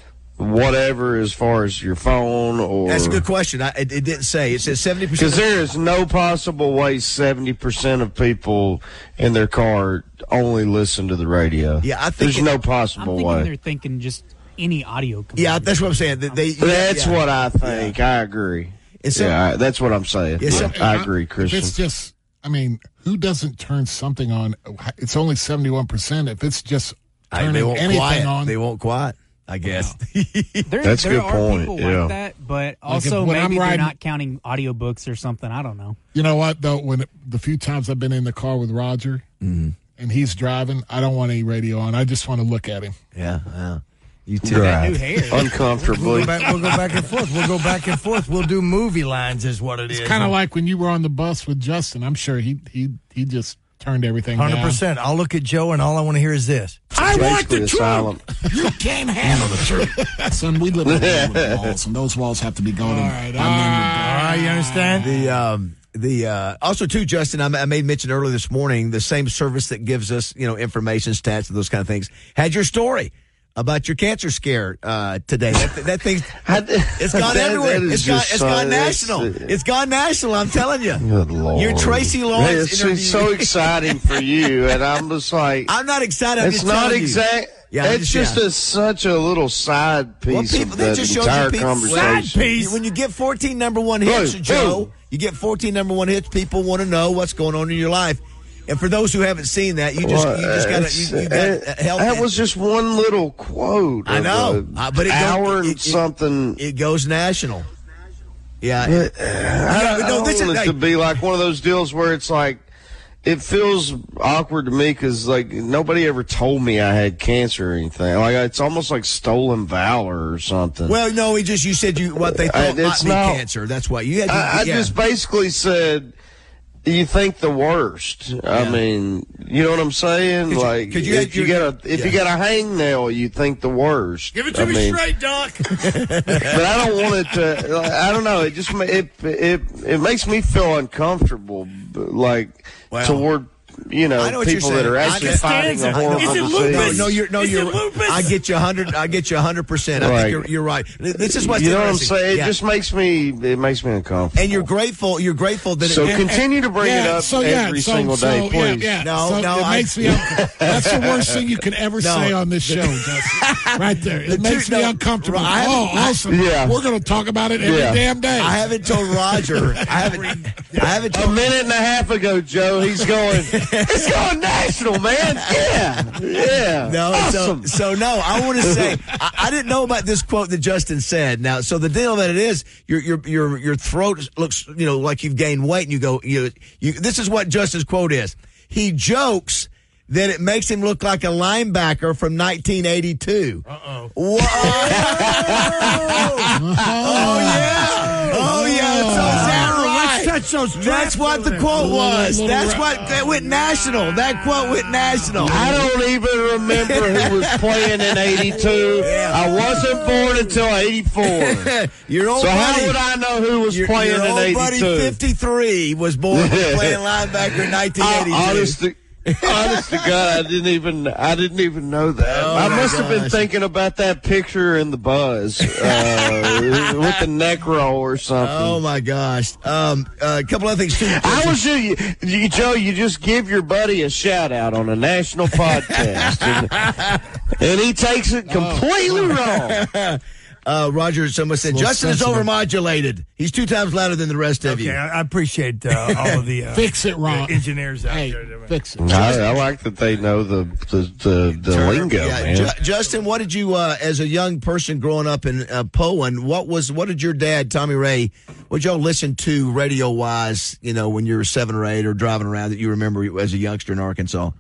whatever as far as your phone or?
That's a good question. I, it, it didn't say. It says seventy percent.
Because there is no possible way seventy percent of people in their car only listen to the radio.
Yeah, I think
there's
it,
no
I'm
possible
thinking
way.
they're thinking just any audio.
Yeah, that's what I'm saying. They, they,
that's
yeah.
what I think. Yeah. I agree.
So,
yeah, I, that's what I'm saying.
Yeah, so,
I, I agree, Christian.
If it's just, I mean, who doesn't turn something on? It's only seventy-one percent. If it's just turning
I, they won't
anything
quiet.
on.
They won't quiet, I guess.
Wow. there,
That's a
there
good
are
point.
people
Yeah.
like that, but
Like
also
if- when
maybe
I'm
they're
riding-
not counting audiobooks or something. I don't know.
You know what, though? When it, the few times I've been in the car with Roger
mm-hmm.
and he's driving, I don't want any radio on. I just want to look at him.
Yeah, yeah. You too.
Right.
New hair.
Uncomfortably.
We'll go, back, we'll go back and forth. We'll go back and forth. We'll do movie lines, is what it is.
It's kind of like when you were on the bus with Justin. I'm sure he he he just turned everything
one hundred
down.
percent. I'll look at Joe, and all I want to hear is this.
I want the
Basically
truth.
silent.
You can't handle the truth. Son, we live in with walls, and those walls have to be gone. All right,
All right, you understand?
The um the uh also too, Justin, I, I made mention earlier this morning, the same service that gives us, you know, information, stats, and those kind of things, had your story about your cancer scare uh today. That, that thing, it's gone
That-
everywhere.
that is
It's gone.
just
It's
so-
gone
it's-
national. It's gone national. I'm telling you.
Good Lord.
Your Tracy Lawrence
Hey, it's,
interview.
it's so exciting for you, and I'm just like,
I'm not excited. I'm
it's
just
not
telling you.
exact.
Yeah, I'm
it's just
yeah.
a, such a little side piece
Well, people,
of
that
that
just shows
entire
you people,
conversation.
Side piece.
When you get fourteen number one hits,
Hey,
Joe,
hey.
you get fourteen number one hits. People want to know what's going on in your life. And for those who haven't seen that, you just
Well,
you just got
it's-
to you, you got
it-
help.
That was just one little quote.
I
of
know,
a
uh, but it
hour
goes,
and
it, it,
something.
It goes national. Yeah,
But, uh, I, I
no,
don't
this is
want it
like-
to be like one of those deals where it's like, it feels awkward to me because like nobody ever told me I had cancer or anything. Like it's almost like stolen valor or something.
Well, no, he just you said you what they thought
I-
might
it's
be
not-
cancer. That's why you had. To,
I, I
yeah.
just basically said, you think the worst. I
Yeah.
mean, you know what I'm saying?
'Cause you-
like,
'cause you
if
had
you
your-
got a if
yeah.
you got a hangnail, you think the worst.
Give it to
I
me
mean,
straight, Doc.
but I don't want it to. Like, I don't know. It just ma- it it it makes me feel uncomfortable, like
Well,
toward you know
I know what you're
people that
saying.
are
I
actually
understand.
fighting the
I know.
horrible
Is it
disease.
lupus?
No, no, you're no,
Is it
you're.
lupus?
I get you a hundred. I get you a hundred percent. I
Right.
think you're, you're right. This is what's
You know what I'm
interesting.
saying? It
Yeah.
just makes me it makes me uncomfortable.
And you're grateful. You're grateful that
So
it.
continue to bring it
Yeah,
up
so, yeah,
every
so,
single
so,
day,
yeah,
please.
yeah.
No,
so
no,
it
I-
makes me. Un- that's the worst thing you could ever
No.
say on this show, Justin. Right there,
The
it makes
two-
me
no,
uncomfortable.
I haven't-
Oh, awesome!
Yeah.
We're going to talk about it every
Yeah.
damn day.
I haven't told Roger. I haven't. I haven't
A
told.
minute and a half ago, Joe, he's going, it's going national, man. Yeah. Yeah.
No,
Awesome.
so so no. I want to say I, I didn't know about this quote that Justin said. Now, so the deal that it is, your your your your throat looks, you know, like you've gained weight, and you go, you you. This is what Justin's quote is. He jokes that it makes him look like a linebacker from nineteen eighty-two. Uh oh. Whoa! Oh yeah! Oh yeah! So is that right?
Let's touch those.
That's what the quote was.
Little
That's
ra-
what that went national. That quote went national.
I don't even remember who was playing in eighty-two. I wasn't born until eighty-four.
Your old
So
buddy,
how would I know who was
your,
playing
your
in
old
eighty-two?
buddy fifty-three was born playing linebacker in nineteen eighty-two.
I- honest, to, honest to God, I didn't even I didn't even know that.
Oh,
I
my
must have been
gosh.
thinking about that picture in the buzz uh, with the neck roll or something.
Oh my gosh! Um, uh, a couple other things too.
I was you, you, Joe. You just give your buddy a shout out on a national podcast, and, and he takes it completely wrong.
Uh, Roger, someone said
little
Justin is
sensitive.
overmodulated. He's two times louder than the rest of
Okay,
you.
I I appreciate uh, all of the uh,
Fix it, Ron.
the engineers out
Hey,
there.
fix it.
I, I like that they know the the the, the lingo,
Yeah,
man.
Ju- Justin, what did you, uh, as a young person growing up in uh, Poland, what was what did your dad, Tommy Ray, what did y'all listen to radio wise? You know, when you were seven or eight or driving around that you remember as a youngster in Arkansas.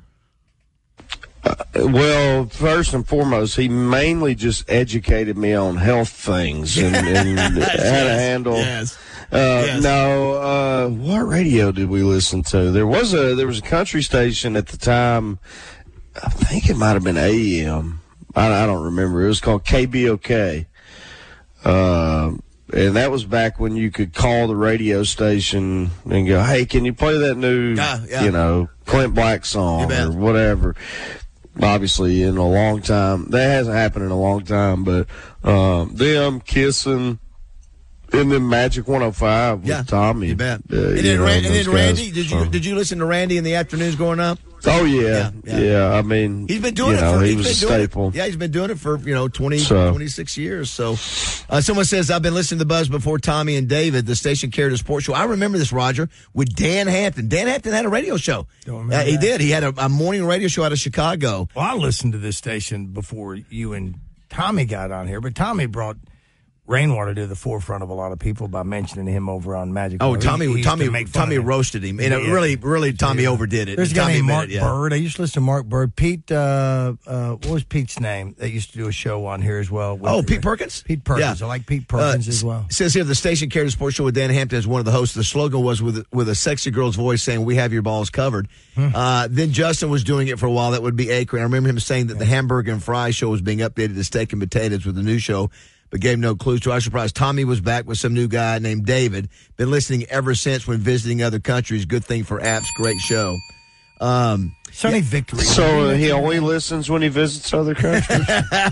Well, first and foremost, he mainly just educated me on health things and, and how to handle.
Yes.
Uh,
Yes.
No, uh, what radio did we listen to? There was a there was a country station at the time. I think it might have been A M. I, I don't remember. It was called K B O K. Uh, and that was back when you could call the radio station and go, "Hey, can you play that new,
Yeah, yeah.
you know, Clint Black
You
song
bet.
or whatever?" obviously in a long time. That hasn't happened in a long time, but um, them kissing. And then Magic one oh five with
yeah,
Tommy.
You bet.
Uh,
and
you
then,
know,
Ran- and then
guys,
Randy, did you
um,
did you listen to Randy in the afternoons growing up?
Oh yeah,
yeah.
yeah.
yeah.
I mean,
he's been doing
you
it
know,
for
he
he's
was
been
a
doing
staple.
It, yeah, he's been doing it for you know twenty,
so.
twenty-six years. So, uh, someone says I've been listening to the Buzz before Tommy and David. The station carried a sports show. I remember this, Roger, with Dan Hampton. Dan Hampton had a radio show.
Don't
Uh, he
that.
did. He had a, a morning radio show out of Chicago.
Well, I listened to this station before you and Tommy got on here, but Tommy brought Rainwater to the forefront of a lot of people by mentioning him over on Magic.
Oh,
He-
Tommy,
he used
Tommy,
to make fun
Tommy
of him.
roasted him, and it
Yeah.
really, really, Tommy
Yeah.
overdid it.
There's a
Tommy
guy named
admitted
Mark
it, yeah.
Bird. I used to listen to Mark Bird. Pete, uh, uh, what was Pete's name? That used to do a show on here as well. with-
Oh, Pete Perkins?
Pete Perkins.
Yeah.
I like Pete Perkins
Uh,
as well.
It says here the station carried a sports show with Dan Hampton as one of the hosts. The slogan was with with a sexy girl's voice saying, "We have your balls covered."
Hmm.
Uh, then Justin was doing it for a while. That would be Akron. I remember him saying that the hamburger and fry show was being updated to steak and potatoes with the new show, but gave no clues to our surprise. Tommy was back with some new guy named David. Been listening ever since when visiting other countries. Good thing for apps. Great show. Um,
Sonny Victory.
So uh, he only listens when he visits other countries.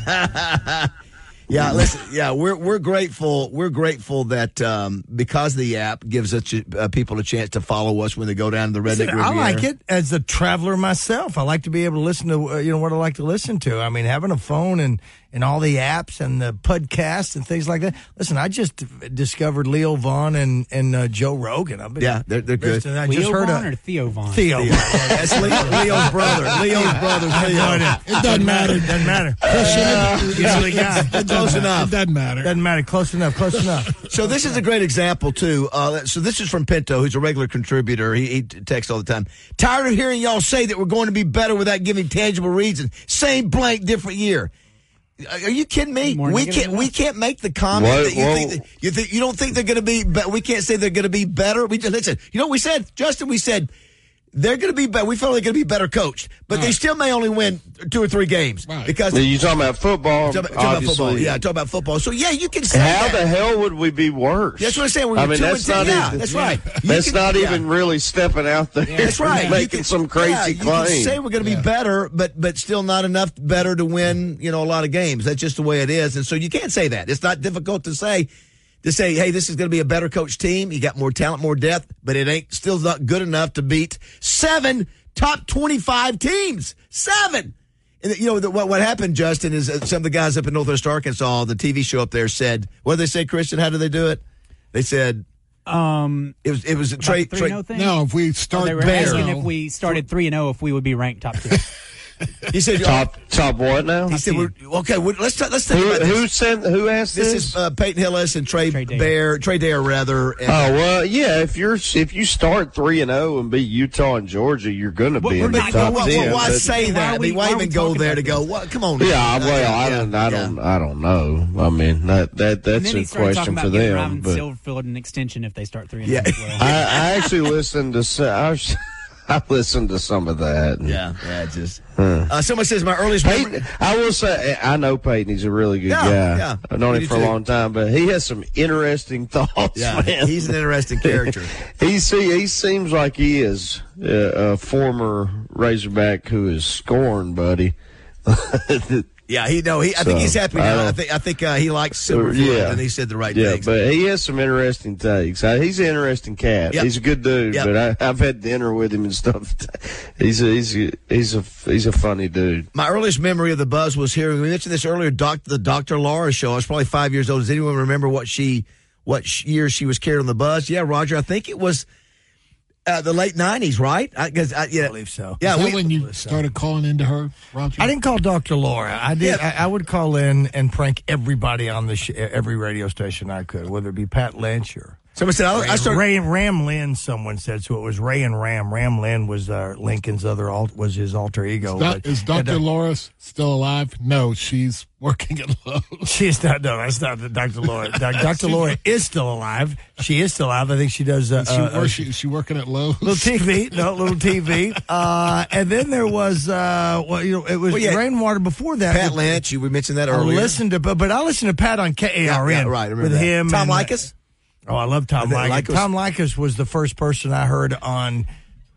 Yeah, listen. Yeah, we're we're grateful. We're grateful that um, because the app gives us uh, people a chance to follow us when they go down to the Redneck
Listen,
Riviera.
I like it as a traveler myself. I like to be able to listen to uh, you know what I like to listen to. I mean, having a phone and, and all the apps and the podcasts and things like that. Listen, I just discovered Leo Vaughn and and uh, Joe Rogan. I've been
Yeah, they're they're good.
listening. I
Leo
just heard
Vaughn
a,
or Theo Vaughn?
Theo.
Theo. Yeah, that's Leo, Leo's brother. Leo's brother. Leo.
It doesn't matter.
Doesn't matter.
Christian,
You know the guy.
it doesn't
Close
matter.
enough.
It doesn't matter.
Doesn't matter. Close enough. Close enough.
So this is a great example too. Uh, so this is from Pinto, who's a regular contributor. He, he texts all the time. Tired of hearing y'all say that we're going to be better without giving tangible reasons. Same blank, different year. Are you kidding me?
More
We
negative
can't.
than
We
us.
can't make the comment
What?
that you
Whoa.
think. That, you think you don't think they're going to be. But we can't say they're going to be better. We just listen. You know what we said, Justin? We said they're going to be better. We feel they're going to be better coached, but they
Right.
still may only win two or three games
Right.
because
You talking about football?
talk about, talk about
obviously.
football. Yeah, talk about football. So yeah, you can say
How
that.
the hell would we be worse?
That's what I'm saying. We're
I mean,
two
that's
and ten.
not
Yeah,
even,
that's right. You
That's
can-
not
yeah.
even really stepping out there.
That's right. You
Making
can-
some crazy
yeah, you
claim.
can say we're going to be better, but but still not enough better to win, you know, a lot of games. That's just the way it is. And so you can't say that. It's not difficult to say to say, hey, this is going to be a better coached team. You got more talent, more depth, but it ain't still not good enough to beat seven top twenty-five teams. Seven. And, you know, the, what, what happened, Justin, is uh, some of the guys up in Northwest Arkansas, the T V show up there said, what did they say, Christian? How did they do it? They said,
Um,
it was, it was a
about
trade.
the three and oh thing?
No, if we
Oh,
start
they were
better,
asking if we started three and zero, if we would be ranked top two.
He said,
Top top what now?
He said, we're, okay, well, let's t- let's think
Who,
about this.
who sent? Who asked
This
this?
is uh, Peyton Hillis and Trey,
Trey Dare.
Bear, Trey Dare rather. And,
Oh well, yeah. If you're if you start three and zero and beat Utah and Georgia, you're going to be
Well,
in
we're
the
not
top
well,
ten.
well, why
but-
say
Why
that?
are
I
we-
mean, why,
why are we
even go
talking
there
about
to go?
this?
What? Come on.
Yeah, well,
Yeah,
I
yeah,
don't, I
yeah.
don't, I don't know. I mean, that that
and
that's
then he
a
started talking
question
about
for
giving
them.
Ryan
But
Silverfield an extension if they start three and
Yeah.
zero as well.
I, I actually listened to some, I, was, I listened to some of that. and-
Yeah, yeah, just.
Huh.
Uh, someone says my earliest memory.
Peyton, I will say, I know Peyton. He's a really good
Yeah,
guy.
yeah.
I've known
Me
him for
too.
a long time, but he has some interesting thoughts.
Yeah,
man.
he's an interesting character.
He's, he he seems like he is uh, a former Razorback who is scorned, buddy.
Yeah, he no, he. I think
So,
he's happy
I
now. I,
don't-
think I think uh, he likes Silverfield,
yeah.
and he said the right
Yeah,
things.
but he has some interesting takes. Uh, He's an interesting cat.
Yep.
He's a good dude,
Yep.
but I, I've had dinner with him and stuff. He's a, he's a, he's a he's a funny dude.
My earliest memory of the Buzz was hearing. We mentioned this earlier. Doc, the Doctor Laura show. I was probably five years old. Does anyone remember what she, what sh- year she was carried on the Buzz? Yeah, Roger. I think it was uh, the late nineties, right? I, cause I, yeah,
I believe so.
Yeah,
is that
we,
when you started calling into her, Roger?
I didn't call Doctor Laura. I did.
Yeah.
I, I would call in and prank everybody on the sh- every radio station I could, whether it be Pat Lynch or
someone said I, I started.
Ray and Ram Lynn. Someone said so. It was Ray and Ram. Ram Lynn was uh, Lincoln's other alt, was his alter ego.
Doc-
but-
is Doctor
and, uh,
Laura still alive? No, she's working at Lowe's.
She is not. No, that's not the Doctor Laura. Doc- Doctor Laura is still alive. She is still alive. I think she does. Uh,
Is she,
uh,
where she, is she working at Lowe's?
little T V, no, little T V. Uh, and then there was, uh, well, you know, it was
Well, yeah.
Rainwater before that.
Pat Lynch, you we mentioned that
I
earlier.
listened to, but, but I listened to Pat on K A R N.
Yeah, yeah, right, I remember
with
that.
him.
Tom
and,
Likas?
Oh, I love Tom
I think
Likas.
Likas-
Tom Likas was the first person I heard on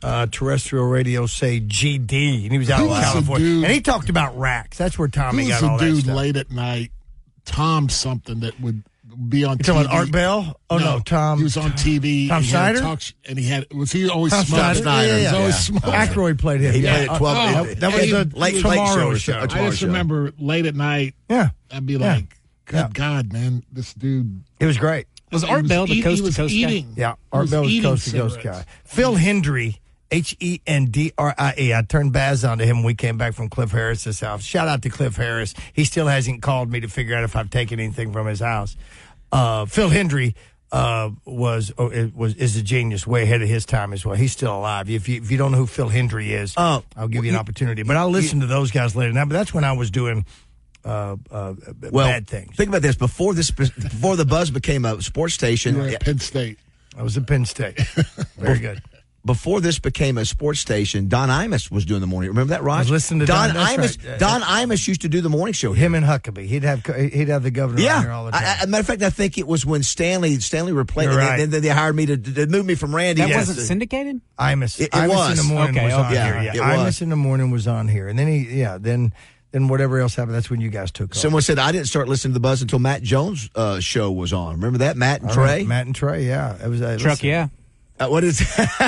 uh, terrestrial radio, say G D, and he was out
Who
in
was the
California.
dude-
And he talked about racks. That's where Tommy
Who's
got
the
all that
dude
stuff.
late at night, Tom something, that would be on
You
T V?
talking about Art Bell? Oh, no, Tom-
He was on T V.
Tom
and he had a
Schneider?
talk sh- and he had, was he always
Tom
smoking?
Schneider? Yeah, yeah,
He was
yeah.
always
Yeah.
smoking.
Aykroyd played him.
He
Yeah.
played at twelve.
Oh,
it-
that was
it-
the
late, late
Tomorrow
show.
show.
or
I
Tomorrow
just
show.
remember late at night,
Yeah.
I'd be
Yeah.
like, good
Yeah.
God, man, this dude.
It was great.
Was
he
Art Bell the
eat- he
coast to
was
coast guy?
eating.
Yeah,
He
Art Bell was
eating
coast to coast
cigarettes.
guy. Phil Hendry, H E N D R I E. I turned Baz onto him when we came back from Cliff Harris's house. Shout out to Cliff Harris. He still hasn't called me to figure out if I've taken anything from his house. Uh, Phil Hendry uh, was oh, it was is a genius, way ahead of his time as well. He's still alive. If you if you don't know who Phil Hendry is,
Oh,
I'll give you an
you-
opportunity. But I'll listen to those guys later. Now, but that's when I was doing uh, uh,
Well,
bad things.
think about this. Before this, before the Buzz became a sports station,
You were at Penn State.
I was at Penn State. Very good.
Before this became a sports station, Don Imus was doing the morning. Remember that, Raj?
I was listening to
Don
Don, that's
Imus.
right.
Don Imus used to do the morning show.
Him and Huckabee. He'd have he'd have the governor
Yeah,
on here all the time.
I, I, matter of fact, I think it was when Stanley Stanley replaced.
You're
and
right.
Then, then they hired me to, to move me from Randy.
That
Yes.
wasn't syndicated?
Imus.
It- it
Imus
was.
in the morning
Okay,
was on
okay.
here.
Yeah,
Yeah,
it
Imus
was.
in the morning was on here, and then he yeah then then whatever else happened. That's when you guys took over.
Someone said I didn't start listening to the Buzz until Matt Jones' uh, show was on. Remember that, Matt and
All
Trey?
right, Matt and Trey. Yeah, it was uh,
Truck,
listen,
yeah.
Uh, what is?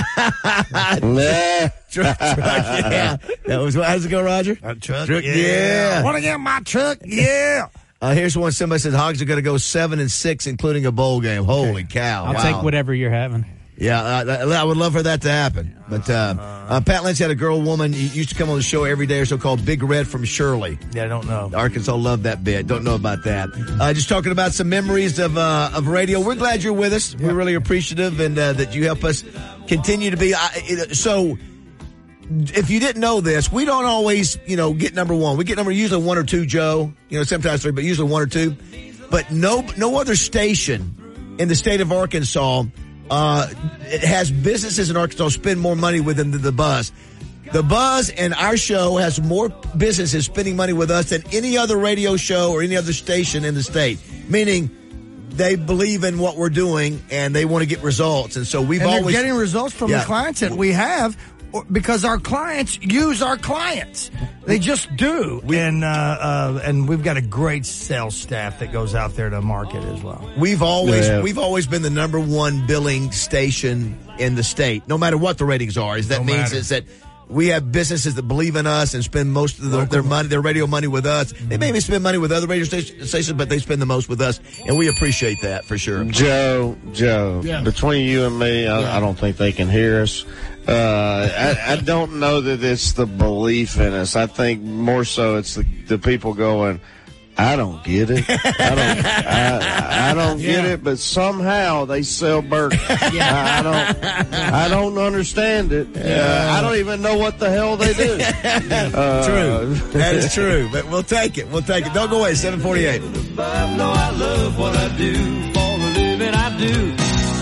Nah. truck, truck, yeah. That was. How's it go, Roger?
Uh, truck,
Truck,
yeah.
yeah.
Want to get my truck? Yeah.
Uh, here's one. Somebody said Hogs are going to go seven and six, including a bowl game. Holy cow!
I'll
wow.
take whatever you're having.
Yeah, uh, I would love for that to happen. But uh, uh, Pat Lynch had a girl, woman, he used to come on the show every day or so, called Big Red from Shirley.
Yeah, I don't know.
Arkansas loved that bit. Don't know about that. Uh, just talking about some memories of uh, of radio. We're glad you're with us. We're really appreciative and uh, that you help us continue to be. Uh, it, so, if you didn't know this, we don't always, you know, get number one. We get number usually one or two, Joe. You know, sometimes three, but usually one or two. But no, no other station in the state of Arkansas. Uh, it has businesses in Arkansas spend more money with them than the Buzz. The Buzz and our show has more businesses spending money with us than any other radio show or any other station in the state. Meaning, they believe in what we're doing and they want to get results. And so we've
and
always
they're getting results from
Yeah.
the clients that we have because our clients use our clients. They just do. and uh, uh, and we've got a great sales staff that goes out there to market as well.
We've always
Yeah.
we've always been the number one billing station in the state, no matter what the ratings are. Is that
No
means
matter.
is that we have businesses that believe in us and spend most of the, their money, their radio money with us. They maybe spend money with other radio station- stations, but they spend the most with us, and we appreciate that for sure.
Joe, Joe,
Yeah.
between you and me, I,
Yeah.
I don't think they can hear us. Uh, I, I don't know that it's the belief in us. I think more so it's the, the people going, I don't get it. I don't, I, I don't get
Yeah.
it, but somehow they sell burgers. I, I don't, I don't understand it. Uh, I don't even know what the hell they do. Uh,
True. That is true. But we'll take it. We'll take it. Don't go away. seven forty-eight.
No, I love what I do. For a living, I do.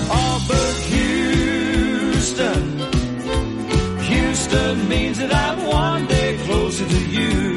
Auburn, Houston. Houston means that I'm one day closer to you.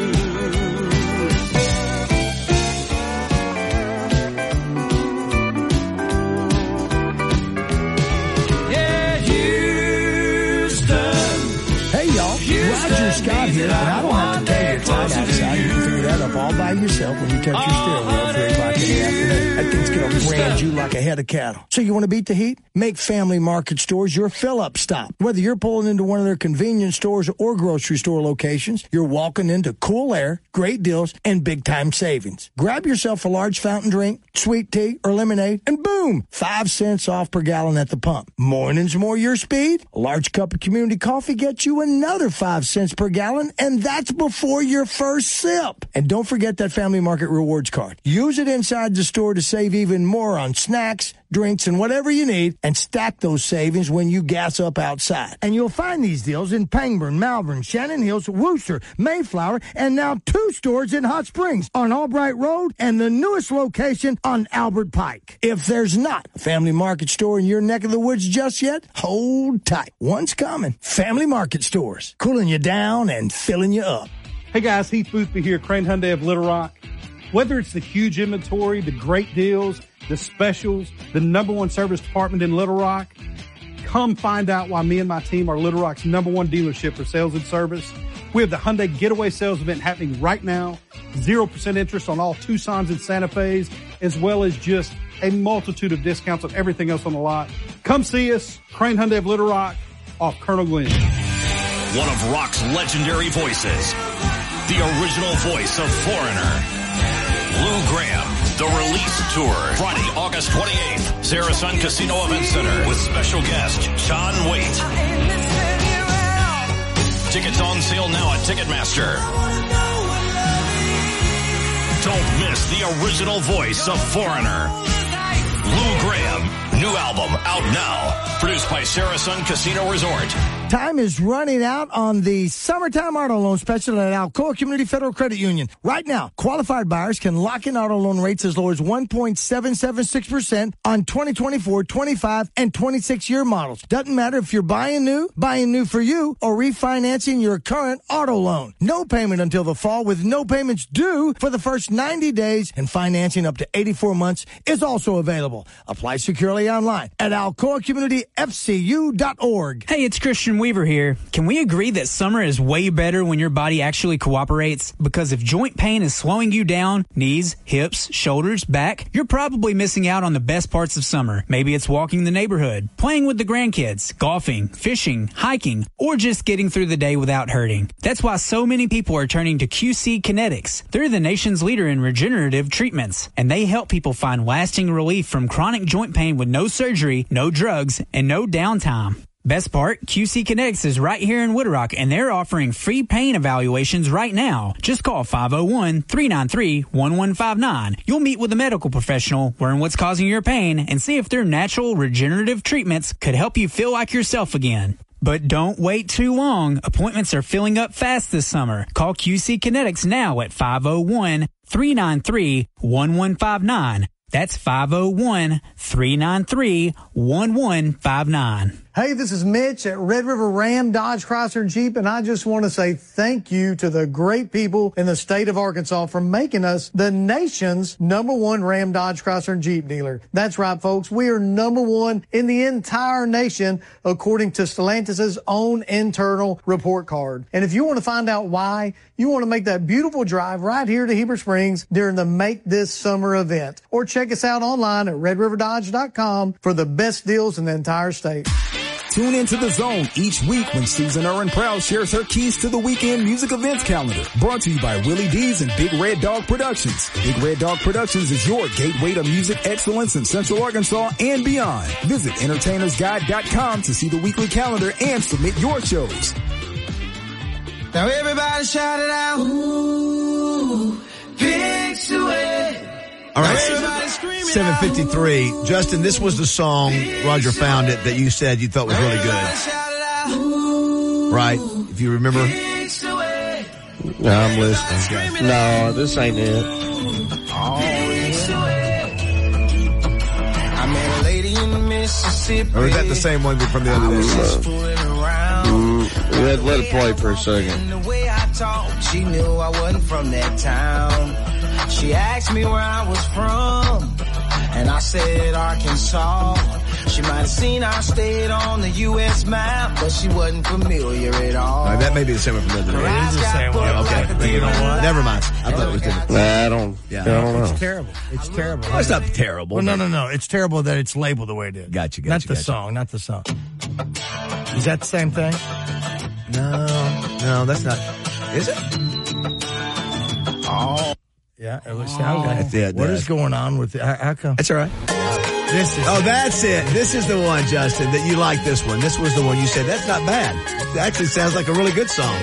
Yeah, Houston.
Hey, y'all. Roger Scott here, and I don't have to tell you it's hot outside. You can figure that up all by yourself when you touch your steering wheel at three o'clock in the afternoon. That thing's going to brand you like a head of cattle. So you want to beat the heat? Make Family Market Stores your fill-up stop. Whether you're pulling into one of their convenience stores or grocery store locations, you're walking into cool air, great deals, and big-time savings. Grab yourself a large fountain drink, sweet tea, or lemonade, and boom, five cents off per gallon at the pump. Mornings more your speed? A large cup of community coffee gets you another five cents per gallon, and that's before your first sip. And don't forget that Family Market Rewards card. Use it inside the store to save even more on snacks, drinks, and whatever you need, and stack those savings when you gas up outside. And you'll find these deals in Pangburn, Malvern, Shannon Hills, Wooster, Mayflower, and now two stores in Hot Springs on Albright Road and the newest location on Albert Pike. If there's not a Family Market store in your neck of the woods just yet, hold tight. One's coming. Family Market Stores, cooling you down and filling you up.
Hey guys, Heath Boothby here, Crane Hyundai of Little Rock. Whether it's the huge inventory, the great deals, the specials, the number one service department in Little Rock, Come find out why me and my team are Little Rock's number one dealership for sales and service. We have the Hyundai Getaway Sales Event happening right now. zero percent interest on all Tucsons and Santa Fe's, as well as just a multitude of discounts on everything else on the lot. Come see us, Crane Hyundai of Little Rock, off Colonel Glenn.
One of rock's legendary voices, the original voice of Foreigner, Lou Graham. The Release Tour, Friday, August twenty-eighth, Saracen Casino Event Center, with special guest Sean Waite. Tickets on sale now at Ticketmaster. Don't miss the original voice of Foreigner, Lou Graham. New album out now. Produced by Saracen Casino Resort.
Time is running out on the summertime auto loan special at Alcoa Community Federal Credit Union. Right now, qualified buyers can lock in auto loan rates as low as one point seven seven six percent on twenty twenty-four, twenty-five, and twenty-six year models. Doesn't matter if you're buying new, buying new for you, or refinancing your current auto loan. No payment until the fall with no payments due for the first ninety days, and financing up to eighty-four months is also available. Apply securely online at alcoa community f c u dot org.
Hey, it's Christian Weaver here. Can we agree that summer is way better when your body actually cooperates? Because if joint pain is slowing you down, knees, hips, shoulders, back, you're probably missing out on the best parts of summer. Maybe it's walking the neighborhood, playing with the grandkids, golfing, fishing, hiking, or just getting through the day without hurting. That's why so many people are turning to Q C Kinetics. They're the nation's leader in regenerative treatments, and they help people find lasting relief from chronic joint pain with no surgery, no drugs, and no downtime. Best part, Q C Kinetics is right here in Wood Rock, and they're offering free pain evaluations right now. Just call five oh one, three nine three, one one five nine. You'll meet with a medical professional, learn what's causing your pain, and see if their natural regenerative treatments could help you feel like yourself again. But don't wait too long. Appointments are filling up fast this summer. Call Q C Kinetics now at five oh one, three nine three, one one five nine. That's five oh one, three nine three, one one five nine.
Hey, this is Mitch at Red River Ram, Dodge, Chrysler, and Jeep, and I just want to say thank you to the great people in the state of Arkansas for making us the nation's number one Ram, Dodge, Chrysler, and Jeep dealer. That's right, folks. We are number one in the entire nation, according to Stellantis' own internal report card. And if you want to find out why, you want to make that beautiful drive right here to Heber Springs during the Make This Summer event. Or check us out online at red river dodge dot com for the best deals in the entire state.
Tune into The Zone each week when Susan Erwin Proud shares her keys to the weekend music events calendar. Brought to you by Willie D's and Big Red Dog Productions. Big Red Dog Productions is your gateway to music excellence in Central Arkansas and beyond. Visit entertainers guide dot com to see the weekly calendar and submit your shows.
Now everybody shout it out. Ooh, Big Suey.
All right, seven fifty-three. Justin, this was the song, Roger found it, that you said you thought was really good. Right? If you remember.
No, I'm listening. No, this ain't it.
Oh, I met a lady in the Mississippi.
Or is that the same one from the other day?
Mm, let, let it play for a second.
The way I talked, she knew I wasn't from that town. She asked me where I was from, and I said Arkansas. She might have seen our state on the U S map, but she wasn't familiar at all.
All right, that may be the same one from the other day.
It is the same one.
Yeah, okay.
Like you know what?
Never mind. I thought it was different.
Nah, I don't,
yeah.
I don't know.
It's terrible. It's terrible.
Well, it's not terrible.
Well, no, no, no. It's terrible that it's labeled the way it is.
Gotcha, gotcha,
Not the
gotcha.
song, not the song. Is that the same thing?
No, no, that's not. Is it?
Oh. Yeah, it looks okay.
That's it,
What
that's-
is going on with it? How, how come?
That's all right.
This is
Oh, that's it. This is the one, Justin, that you like this one. This was the one you said, that's not bad. It actually sounds like a really good song.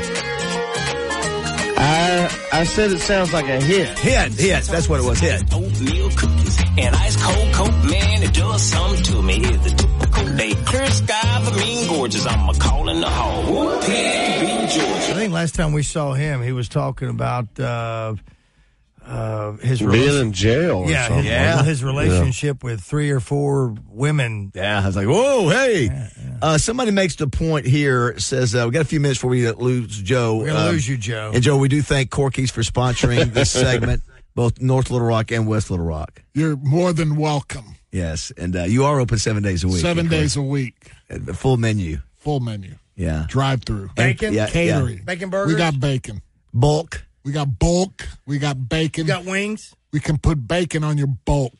I I said it sounds like a hit.
Hit, hit. That's what it was, hit.
Oatmeal cookies and ice cold Coke, man, it does something to me. Here's the typical day. Clear sky for mean gorgeous. I'm a call in the hall. Pig being Georgia.
I think last time we saw him, he was talking about uh, uh, his
Being
relation-
in jail or
yeah,
something.
his,
Yeah.
his relationship with three or four women.
Yeah, I was like, whoa, hey.
Yeah, yeah.
Uh, somebody makes the point here, says, uh, we got a few minutes before we lose Joe.
We're gonna
Um,
lose you, Joe.
And Joe, we do thank Corky's for sponsoring this segment. both North Little Rock and West Little Rock.
You're more than welcome.
Yes, and uh, you are open seven days a week.
Seven days a week.
The full menu.
Full menu.
Yeah.
Drive-through.
Bacon?
Yeah,
Catering.
yeah.
Bacon burgers?
We got bacon.
Bulk.
We got bulk. We got bacon.
You got wings?
We can put bacon on your bulk.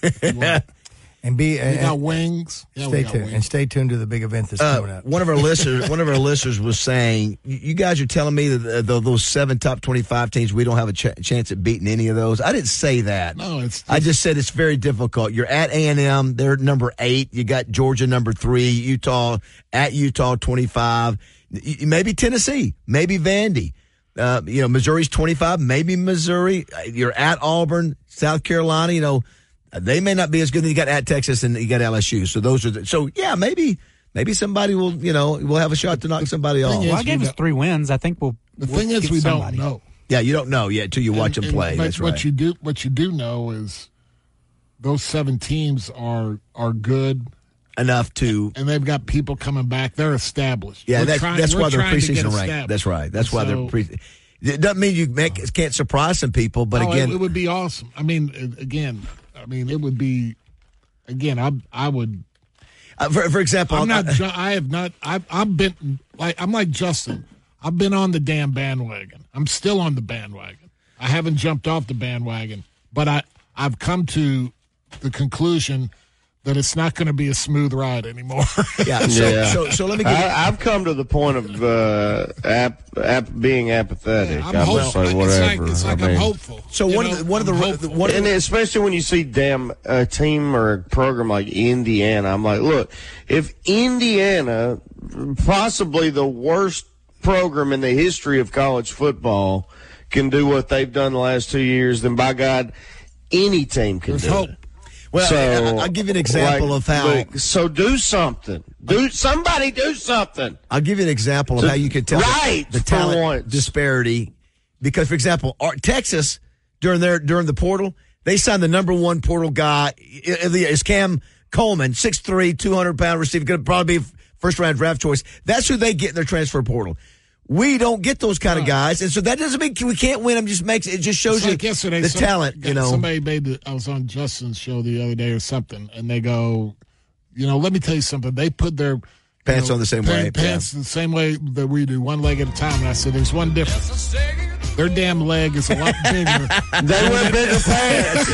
And be
We
and,
got wings. Yeah,
stay
we got
tuned
wings.
and stay tuned to the big event that's
Uh,
coming up.
one of our listeners, one of our listeners was saying, "You you guys are telling me that uh, those seven top twenty-five teams, we don't have a ch- chance at beating any of those." I didn't say that.
No, it's.
I just said it's very difficult. You're at A and M; they're number eight. You got Georgia number three. Utah at Utah twenty-five. Y- Maybe Tennessee. Maybe Vandy. Uh, you know, Missouri's twenty-five. Maybe Missouri. You're at Auburn, South Carolina. You know. They may not be as good. You got at Texas and you got L S U. So those are the, so yeah, maybe maybe somebody will you know will have a shot to knock somebody off.
Well, I gave us three wins. I think we'll.
The
we'll
thing is,
get
we
somebody.
don't know.
Yeah, you don't know yet until you watch
And-
them play.
and- but
That's
what
right.
you do, what you do know is those seven teams are are good
enough to,
and they've got people coming back. They're established.
Yeah,
We're
that's
trying-
that's
we're
why they're
trying to get
preseason ranked.
established.
That's right. That's why
So-
they're pre. It doesn't mean you make, can't surprise some people, but
Oh,
again,
it, it would be awesome. I mean, it- again, I mean, it would be. Again, I I would.
Uh, for, for example,
I'm not.
uh,
ju- I have not. I've I've been like I'm like Justin. I've been on the damn bandwagon. I'm still on the bandwagon. I haven't jumped off the bandwagon, but I I've come to the conclusion that it's not going to be a smooth ride anymore.
Yeah. So,
Yeah.
so, so let me get.
I, I've come to the point of uh, ap, ap, being apathetic.
Yeah, I'm
I would
hopeful.
say
It's
whatever.
like, it's like
I
I'm
mean,
hopeful.
So
You
one
know,
of the one of
I'm
the
hopeful.
one of
and
the,
especially when you see damn a team or a program like Indiana, I'm like, look, if Indiana, possibly the worst program in the history of college football, can do what they've done the last two years, then by God, any team can
There's
do
hope.
it.
well,
So,
I- I'll give you an example
like,
of how.
look, so do something. Do somebody do something.
I'll give you an example of how you can tell the-
Right,
the,
for
talent
once.
disparity. Because, for example, our, Texas during their during the portal, they signed the number one portal guy. Is Cam Coleman, six three, two hundred pound receiver, going to probably be first round draft choice. That's who they get in their transfer portal. We don't get those kind of guys, and so that doesn't mean we can't win them. Just makes it just shows
It's
you
like yesterday,
the
some-
talent. You know,
somebody made. The, I was on Justin's show the other day or something, and they go, you know, let me tell you something. They put their
Pants
you know,
on the same
pa-
way,
Pants the same way that we do, one leg at a time. And I said, there's one difference. Their damn leg is a lot bigger.
They wear bigger pants.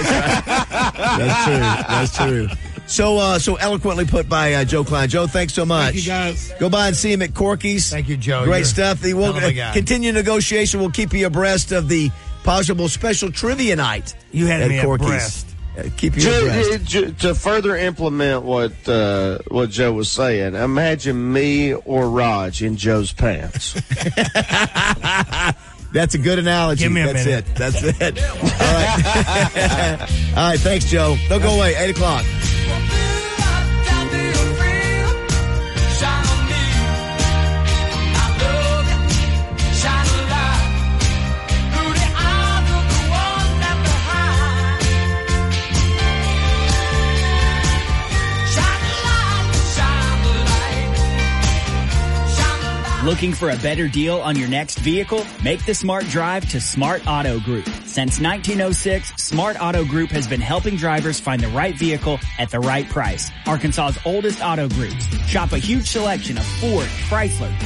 That's true. That's true. So, uh, so eloquently put by uh, Joe Klein. Joe, thanks so much.
Thank you, guys.
Go by and see him at Corky's.
Thank you, Joe.
Great
You're
stuff. The, we'll
hell of a guy.
continue negotiation. We'll keep you abreast of the possible special trivia night.
You had
at
me at
Corky's.
breast.
Uh, keep you
To,
abreast.
to, to further implement what uh, what Joe was saying, imagine me or Raj in Joe's pants.
That's a good analogy.
Give me a
That's
minute.
it. That's it. All right. All right. Thanks, Joe. Don't go away. Eight o'clock.
Looking for a better deal on your next vehicle? Make the smart drive to Smart Auto Group. Since nineteen oh six, Smart Auto Group has been helping drivers find the right vehicle at the right price. Arkansas's oldest auto groups. Shop a huge selection of Ford, Chrysler,